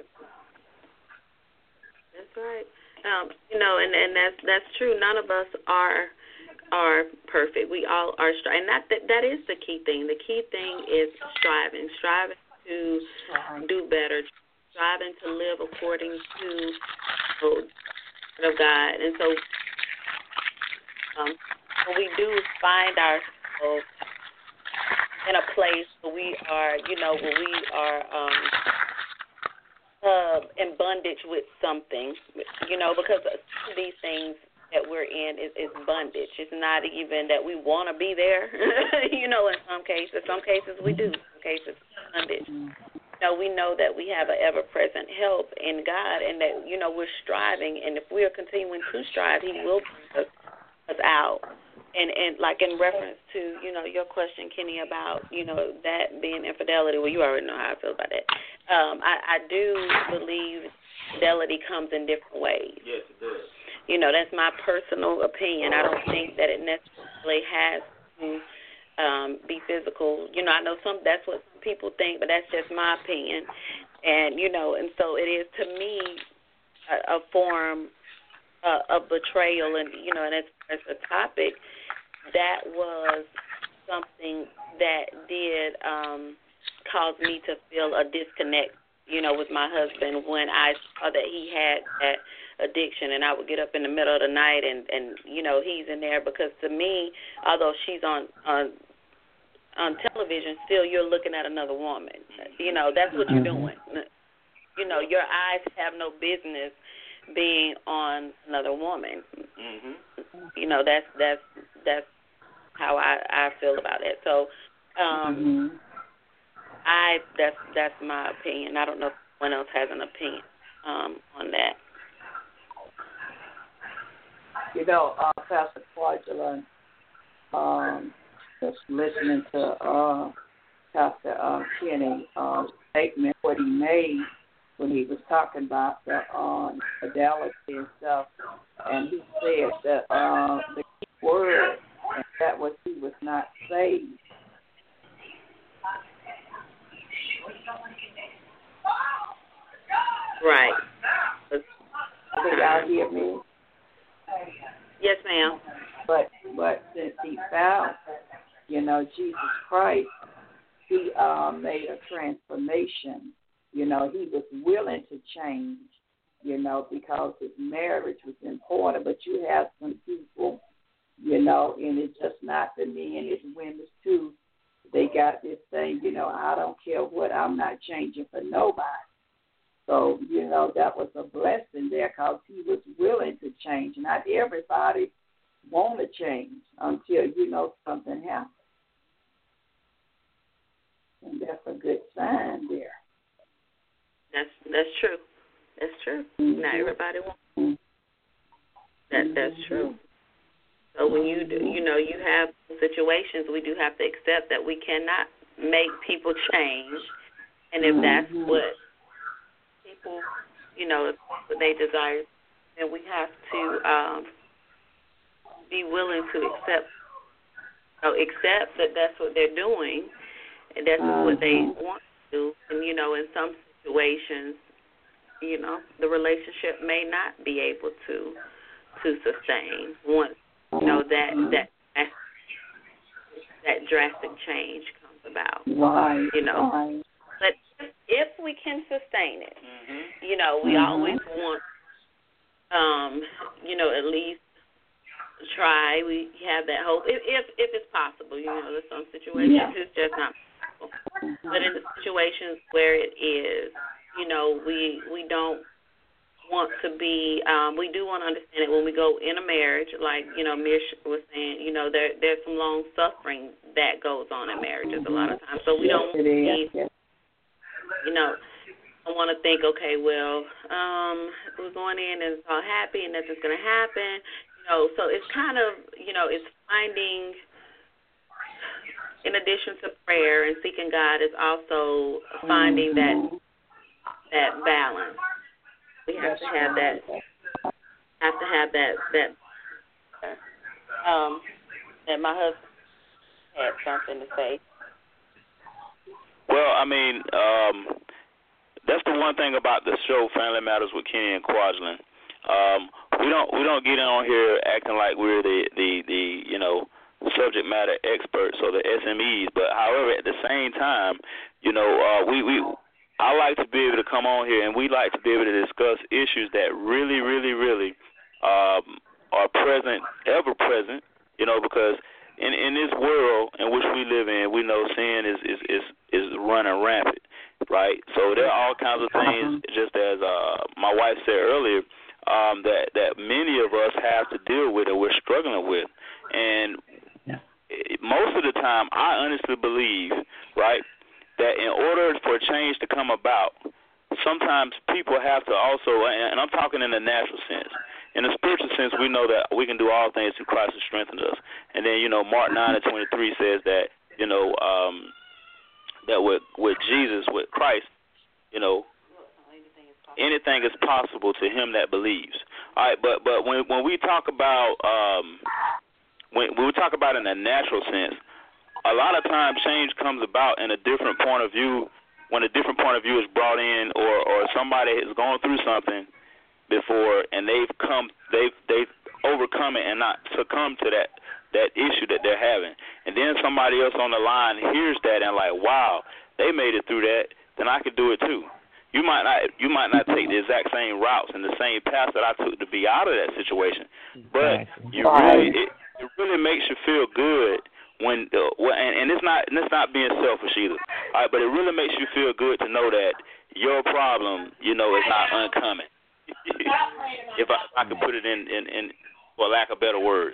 That's right. Um, you know, and, and that's that's true. None of us are are perfect. We all are striving, and that, that that is the key thing. The key thing is striving, striving to do better, striving to live according to the word of God. And so, um, when we do find ourselves in a place where we are, you know, where we are. Um, Uh, in bondage with something, you know, because these things that we're in is, is bondage. It's not even that we want to be there, you know, in some cases. Some cases we do. Some cases bondage. You know, we know that we have an ever-present help in God, and that, you know, we're striving, and if we're continuing to strive, He will bring us, us out. And, and like in reference to, you know, your question, Kenny, about, you know, that being infidelity, well, you already know how I feel about that. Um, I, I do believe fidelity comes in different ways. Yes, it does. You know, that's my personal opinion. I don't think that it necessarily has to um, be physical. You know, I know some that's what some people think, but that's just my opinion. And, you know, and so it is, to me, a, a form uh, of betrayal. And, you know, and as, as a topic, that was something that did um, cause me to feel a disconnect, you know, with my husband when I saw that he had that addiction, and I would get up in the middle of the night and, and you know, he's in there, because to me, although she's on, on on television, still you're looking at another woman. You know, that's what you're doing. You know, your eyes have no business being on another woman. Mm-hmm. You know, that's that's that's how I, I feel about it. So, um, mm-hmm. I that's that's my opinion. I don't know if one else has an opinion um, on that. You know, uh, Pastor Quadrilla, um, just listening to uh, Pastor uh, Kenny um, statement, what he made when he was talking about the um, fidelity and stuff, and he said that uh, the key word, and that was he was not saved. Right. Can y'all hear me? Yes, ma'am. But but since he found, you know, Jesus Christ, he uh, made a transformation. You know, he was willing to change, you know, because his marriage was important. But you have some people, you know, and it's just not the men, it's women too. They got this thing, you know, I don't care what, I'm not changing for nobody. So, you know, that was a blessing there because he was willing to change. Not everybody want to change until, you know, something happens. And that's a good sign there. That's that's true. That's true. Mm-hmm. Not everybody wants that. That's true. So when you do, you know, you have situations, we do have to accept that we cannot make people change, and if that's what people, you know, if what they desire, then we have to um, be willing to accept, so accept that that's what they're doing, and that's uh-huh. what they want to do. And you know, in some situations, you know, the relationship may not be able to to sustain once you know that that that drastic change comes about. Right. You know, right. But if we can sustain it, mm-hmm. you know, we mm-hmm. always want, um, you know, at least try. We have that hope, if if, if it's possible. You know, there's some situations yeah. it's just not possible. Mm-hmm. But in the situations where it is, you know, we we don't want to be. Um, we do want to understand it when we go in a marriage, like you know, Mish was saying. You know, there there's some long suffering that goes on in marriages mm-hmm. a lot of times. So we yes, don't want to be. Yes. You know, I want to think, okay, well, um, we're going in and it's all happy and nothing's going to happen. You know, so it's kind of, you know, it's finding, in addition to prayer and seeking God, is also finding that that balance. We have to have that, have to have that, that, um, that my husband had something to say. Well, I mean, um, that's the one thing about the show Family Matters with Kenny and Kwajalein. Um, we don't we don't get on here acting like we're the, the, the you know subject matter experts or the S M Es, but however at the same time, you know, uh, we we I like to be able to come on here and we like to be able to discuss issues that really really really um, are present, ever present, you know, because. In in this world in which we live in, we know sin is is, is, is running rampant, right? So there are all kinds of things, just as uh, my wife said earlier, um, that, that many of us have to deal with or we're struggling with. And yeah. most of the time, I honestly believe, right, that in order for change to come about, sometimes people have to also, and I'm talking in the natural sense, in the spiritual sense, we know that we can do all things through Christ who strengthens us. And then, you know, Mark nine and twenty-three says that, you know, um, that with, with Jesus, with Christ, you know, anything is possible to him that believes. All right, but but when when we talk about um, when, when we talk about in a natural sense, a lot of times change comes about in a different point of view when a different point of view is brought in, or or somebody has gone through something before and they've come they've they've overcome it and not succumb to that that issue that they're having, and then somebody else on the line hears that and like, wow, they made it through that, then I could do it too. You might not you might not take the exact same routes and the same paths that I took to be out of that situation, but you really it, it really makes you feel good when uh, and, and it's not and it's not being selfish either. All right, but it really makes you feel good to know that your problem, you know, is not uncommon. if I, if I could put it in, in, in, for lack of better words.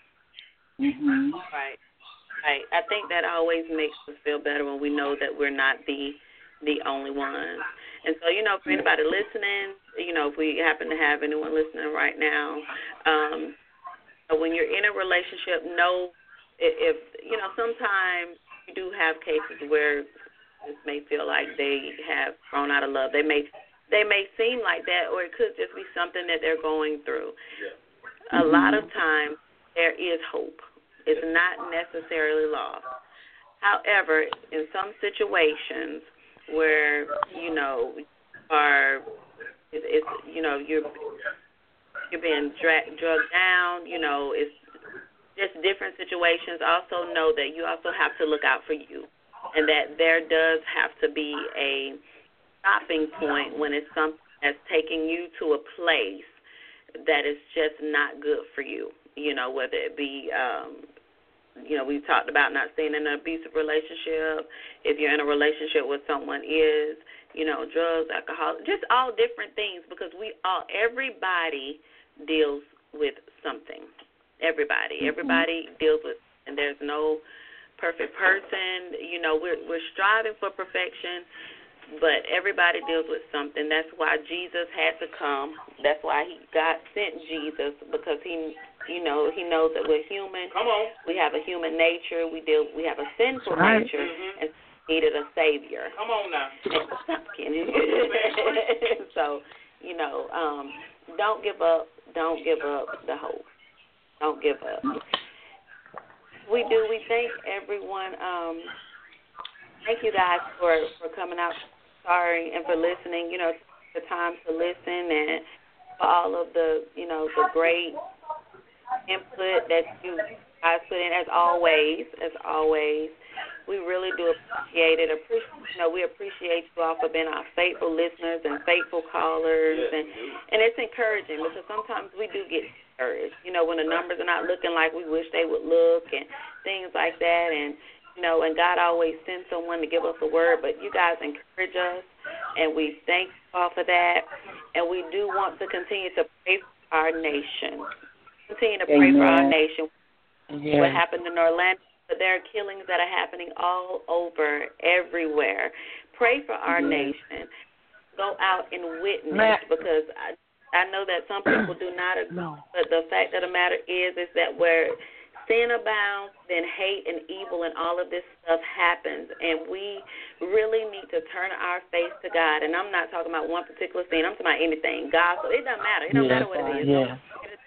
Mm-hmm. Right. Right. I think that always makes us feel better when we know that we're not the the only ones. And so, you know, for anybody listening, you know, if we happen to have anyone listening right now, um, when you're in a relationship, know if, you know, sometimes you do have cases where it may feel like they have grown out of love. They may they may seem like that, or it could just be something that they're going through. Yeah. A mm-hmm. lot of times there is hope. It's not necessarily lost. However, in some situations where, you know, are it's, it's you know, you're you're being dra- drugged down, you know, it's just different situations. Also know that you also have to look out for you, and that there does have to be a stopping point when it's something that's taking you to a place that is just not good for you, you know, whether it be, um, you know, we've talked about not staying in an abusive relationship, if you're in a relationship with someone is, you know, drugs, alcohol, just all different things, because we all, everybody deals with something. Everybody. Mm-hmm. Everybody deals with, and there's no perfect person. You know, we're we're striving for perfection, but everybody deals with something. That's why Jesus had to come. That's why he God sent Jesus, because he, you know, he knows that we're human. Come on. We have a human nature. We deal. We have a sinful right. nature, mm-hmm. and needed a savior. Come on now. Stop, Kenny. So, you know, um, don't give up. Don't give up the hope. Don't give up. We do. We thank everyone. Um, thank you guys for, for coming out, sorry, and for listening. You know, the time to listen, and for all of the, you know, the great input that you guys put in. As always, as always, we really do appreciate it. Appreciate, you know, we appreciate you all for being our faithful listeners and faithful callers, yes, and and it's encouraging, because sometimes we do get discouraged, you know, when the numbers are not looking like we wish they would look and things like that, and you know, and God always sends someone to give us a word, but you guys encourage us, and we thank you all for that, and we do want to continue to pray for our nation, continue to pray Amen. For our nation. Yes. What happened in Orlando? But there are killings that are happening all over, everywhere. Pray for our yes. nation. Go out and witness, Matt. Because I, I know that some people do not agree. No. But the fact of the matter is, is that where sin abounds, then hate and evil and all of this stuff happens. And we really need to turn our face to God. And I'm not talking about one particular sin. I'm talking about anything. God, so it doesn't matter. It doesn't yes. matter what it is. Yes.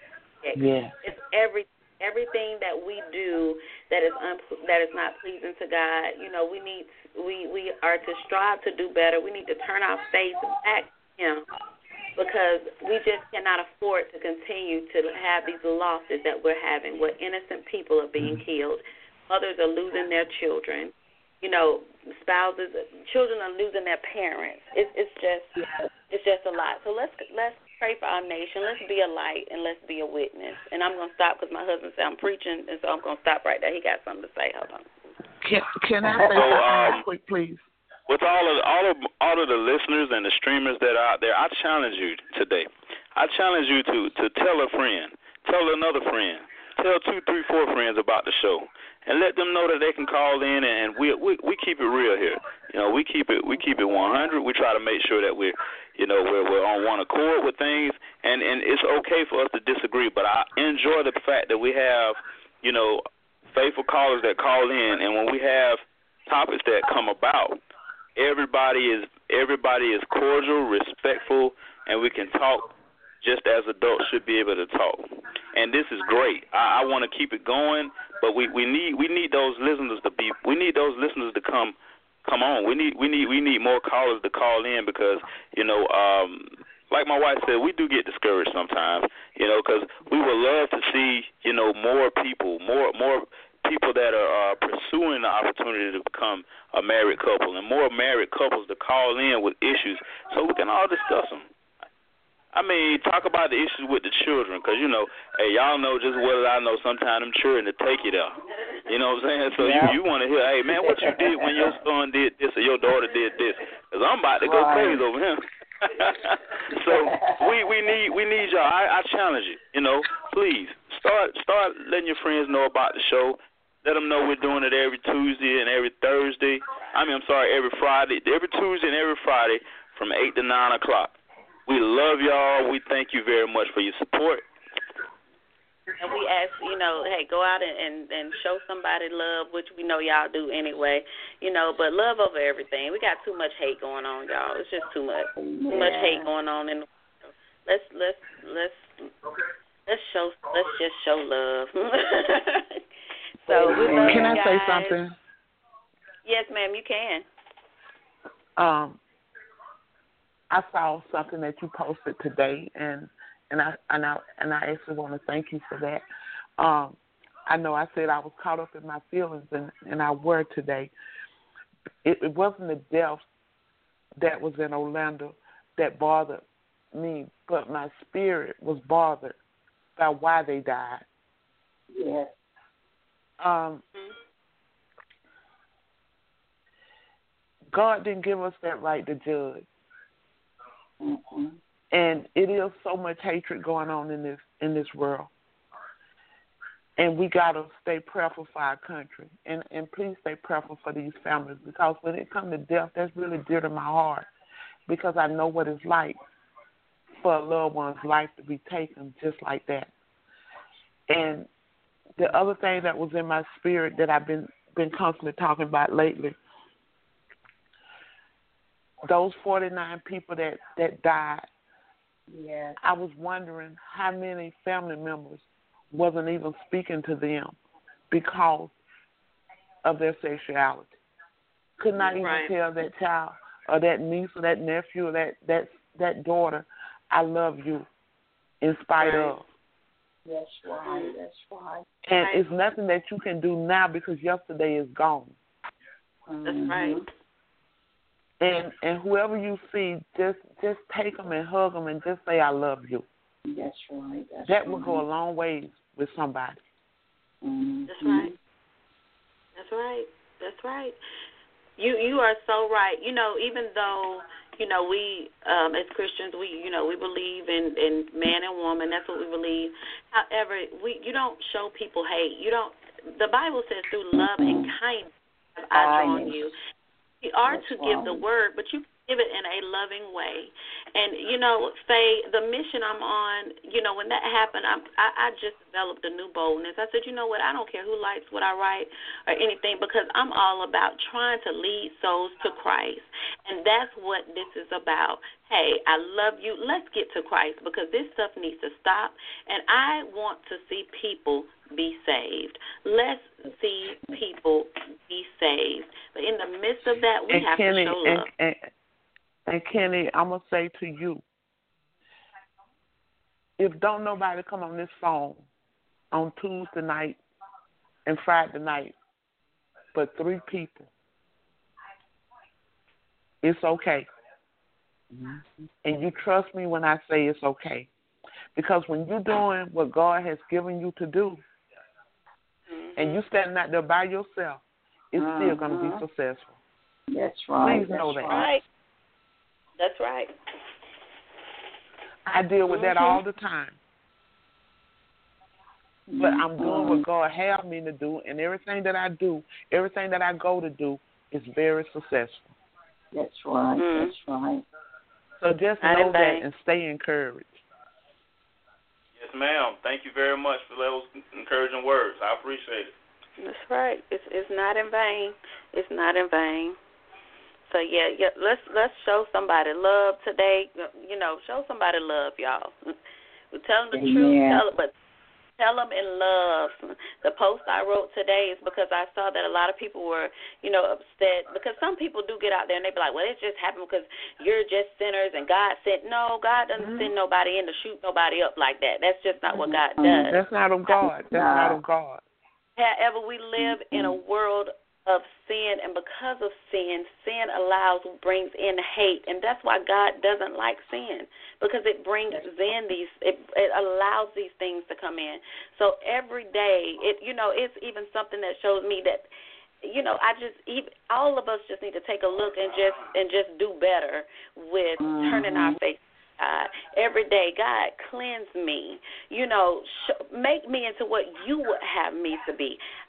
Yes. It's everything. Everything that we do that is un- that is not pleasing to God, you know, we need we, we are to strive to do better. We need to turn our face back to Him, because we just cannot afford to continue to have these losses that we're having, where innocent people are being killed, mothers are losing their children, you know, spouses, children are losing their parents. It's it's just it's just a lot. So let's let's. pray for our nation. Let's be a light, and let's be a witness. And I'm going to stop because my husband said I'm preaching, and so I'm going to stop right there. He got something to say. Hold on. Can, can I say so, um, quick, please? With all of all of all of the listeners and the streamers that are out there, I challenge you today. I challenge you to to tell a friend, tell another friend, tell two, three, four friends about the show, and let them know that they can call in, and we we we keep it real here. You know, we keep it we keep it one hundred. We try to make sure that we're you know we're we're on one accord with things, and and it's okay for us to disagree. But I enjoy the fact that we have you know faithful callers that call in, and when we have topics that come about, everybody is everybody is cordial, respectful, and we can talk just as adults should be able to talk. And this is great. I, I want to keep it going, but we, we need we need those listeners to be we need those listeners to come come on. We need we need we need more callers to call in, because you know, um, like my wife said, we do get discouraged sometimes. You know, because we would love to see you know more people, more more people that are uh, pursuing the opportunity to become a married couple, and more married couples to call in with issues so we can all discuss them. I mean, talk about the issues with the children, because, you know, hey, y'all know just what I know, sometimes them children to take you there. You know what I'm saying? So yeah. you, you want to hear, hey, man, what you did when your son did this or your daughter did this, because I'm about to go right. crazy over him. So we, we need we need y'all. I, I challenge you, you know, please, start start letting your friends know about the show. Let them know we're doing it every Tuesday and every Thursday. I mean, I'm sorry, every Friday. Every Tuesday and every Friday from eight to nine o'clock. We love y'all. We thank you very much for your support. And we ask, you know, hey, go out and, and, and show somebody love, which we know y'all do anyway, you know, but love over everything. We got too much hate going on, y'all. It's just too much. Yeah. Too much hate going on in the world. Let's let's let's let's show let's just show love. So we love Can you I guys. say something? Yes, ma'am, you can. Um I saw something that you posted today, and And I and I and I actually want to thank you for that. Um, I know I said I was caught up in my feelings, and, and I were today. It, it wasn't the death that was in Orlando that bothered me, but my spirit was bothered by why they died. Yes. Um, God didn't give us that right to judge. Mm-hmm. And it is so much hatred going on in this in this world. And we got to stay prayerful for our country. And, and please stay prayerful for these families, because when it comes to death, that's really dear to my heart, because I know what it's like for a loved one's life to be taken just like that. And the other thing that was in my spirit that I've been, been constantly talking about lately, those forty-nine people that, that died, yes. I was wondering how many family members wasn't even speaking to them because of their sexuality. Could not even right. tell that child or that niece or that nephew or that, that, that daughter, I love you, in spite right. of. That's right, that's right. And right. it's nothing that you can do now because yesterday is gone. That's right. And and whoever you see, just just take them and hug them and just say, I love you. That's right. That's that right. will go a long ways with somebody. Mm-hmm. That's right. That's right. That's right. You you are so right. You know, even though, you know, we um, as Christians, we you know we believe in, in man and woman. That's what we believe. However, we you don't show people hate. You don't. The Bible says through love and kindness have I drawn you. We are to give the word, but you give it in a loving way. And, you know, Faye, the mission I'm on, you know, when that happened, I'm, I, I just developed a new boldness. I said, you know what, I don't care who likes what I write or anything, because I'm all about trying to lead souls to Christ. And that's what this is about. Hey, I love you. Let's get to Christ, because this stuff needs to stop. And I want to see people be saved. Let's see people be saved. But in the midst of that, we and have Kenny, to show love. And, and, and Kenny, I'm going to say to you, if don't nobody come on this phone on Tuesday night and Friday night but three people, it's okay. Mm-hmm. And you trust me when I say it's okay. Because when you're doing what God has given you to do, mm-hmm. and you standing out there by yourself, it's uh-huh. still going to be successful. That's right. Please know That's that. Right. That's right. I deal with mm-hmm. that all the time. But I'm doing what God has me to do, and everything that I do, everything that I go to do is very successful. That's right. Mm. That's right. So just know that and stay encouraged. Yes, ma'am. Thank you very much for those encouraging words. I appreciate it. That's right. It's it's not in vain. It's not in vain. So yeah, yeah. Let's let's show somebody love today. You know, show somebody love, y'all. We tell them the Amen. truth, tell them, but tell them in love. The post I wrote today is because I saw that a lot of people were, you know, upset, because some people do get out there and they be like, well, it just happened because you're just sinners and God sent. No, God doesn't mm-hmm. send nobody in to shoot nobody up like that. That's just not what God does. That's not of God. That's no. not of God. However, we live in a world of sin, and because of sin, sin allows, brings in hate, and that's why God doesn't like sin, because it brings in these, it, it allows these things to come in. So every day, it you know, it's even something that shows me that, you know, I just, even, all of us just need to take a look and just and just do better with mm-hmm. turning our face. God, every day, God, cleanse me, you know, sh- make me into what you would have me to be.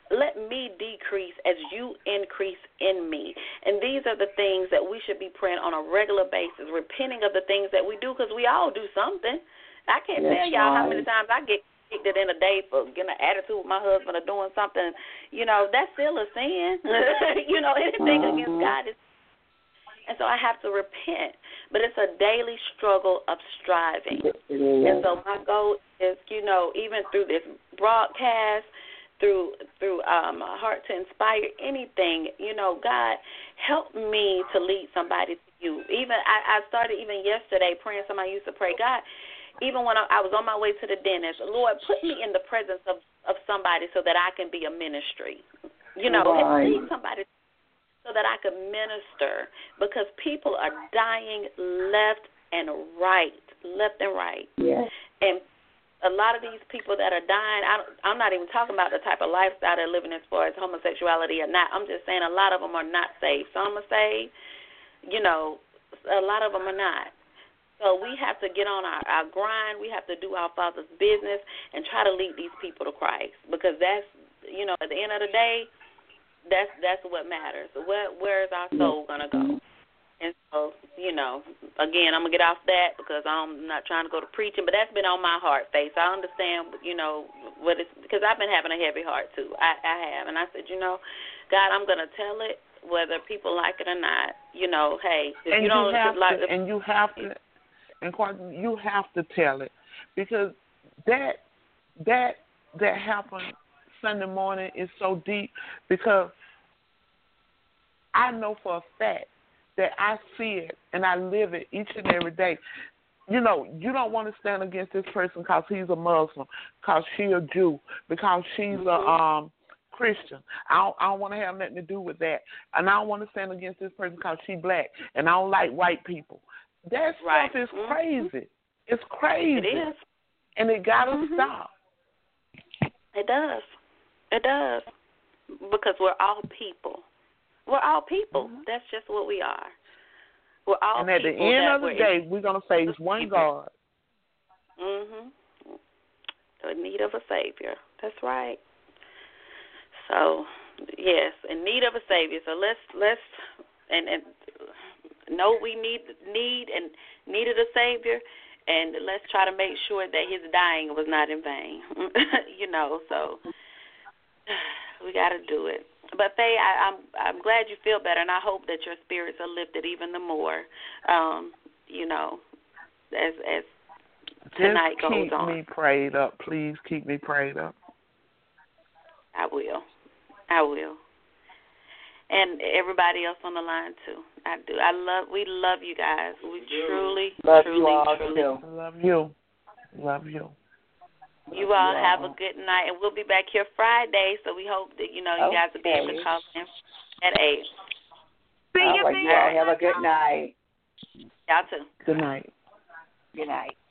let me decrease as you increase in me. And these are the things that we should be praying on a regular basis, repenting of the things that we do, because we all do something. I can't That's tell y'all right. how many times I get kicked in a day for getting an attitude with my husband or doing something. You know, that's still a sin. You know, anything Mm-hmm. against God is. And so I have to repent. But it's a daily struggle of striving. It is. And so my goal is, you know, even through this broadcast, through through um, Heart to Inspire, anything, you know, God, help me to lead somebody to you. Even I, I started even yesterday praying. Somebody used to pray, God, even when I, I was on my way to the dentist, Lord, put me in the presence of, of somebody so that I can be a ministry. You know, Right. lead somebody so that I could minister, because people are dying left and right, left and right. Yes. And a lot of these people that are dying, I don't, I'm not even talking about the type of lifestyle they're living as far as homosexuality or not. I'm just saying a lot of them are not saved. Some are saved, you know, a lot of them are not. So we have to get on our, our grind. We have to do our Father's business and try to lead these people to Christ, because that's, you know, at the end of the day, that's that's what matters. Where where is our soul gonna go? And so, you know, again, I'm gonna get off that because I'm not trying to go to preaching, but that's been on my heart, Faith. I understand, you know, what it's, because I've been having a heavy heart too. I, I have, and I said, you know, God, I'm gonna tell it whether people like it or not. You know, hey, if and you don't you have like, to, and you have to, and Quentin, you have to tell it, because that that that happened Sunday morning is so deep, because I know for a fact that I see it and I live it each and every day. You know, you don't want to stand against this person because he's a Muslim, because she's a Jew, because she's a um Christian. I don't, I don't want to have nothing to do with that. And I don't want to stand against this person because she's black and I don't like white people. That right. stuff is mm-hmm. crazy. It's crazy. It is. And it got to mm-hmm. stop. It does. It does. Because we're all people. We're all people. Mm-hmm. That's just what we are. We're all and at the people end that of the we're day, in, we're going to face one God. Mm-hmm. In need of a Savior. That's right. So, yes, in need of a Savior. So let's, let's and, and know we need need and needed a Savior, and let's try to make sure that his dying was not in vain. You know, so we got to do it. But Faye, I, I'm I'm glad you feel better, and I hope that your spirits are lifted even the more. Um, you know, as as tonight Just goes keep on. me prayed up, please. Keep me prayed up. I will. I will. And everybody else on the line too. I do. I love. We love you guys. We truly, love truly, you all truly too. Love you. Love you. You all have a good night, and we'll be back here Friday. So we hope that you know you okay. guys will be able to call in at eight. See you, man. Have a good night. Y'all too. Good night. Good night.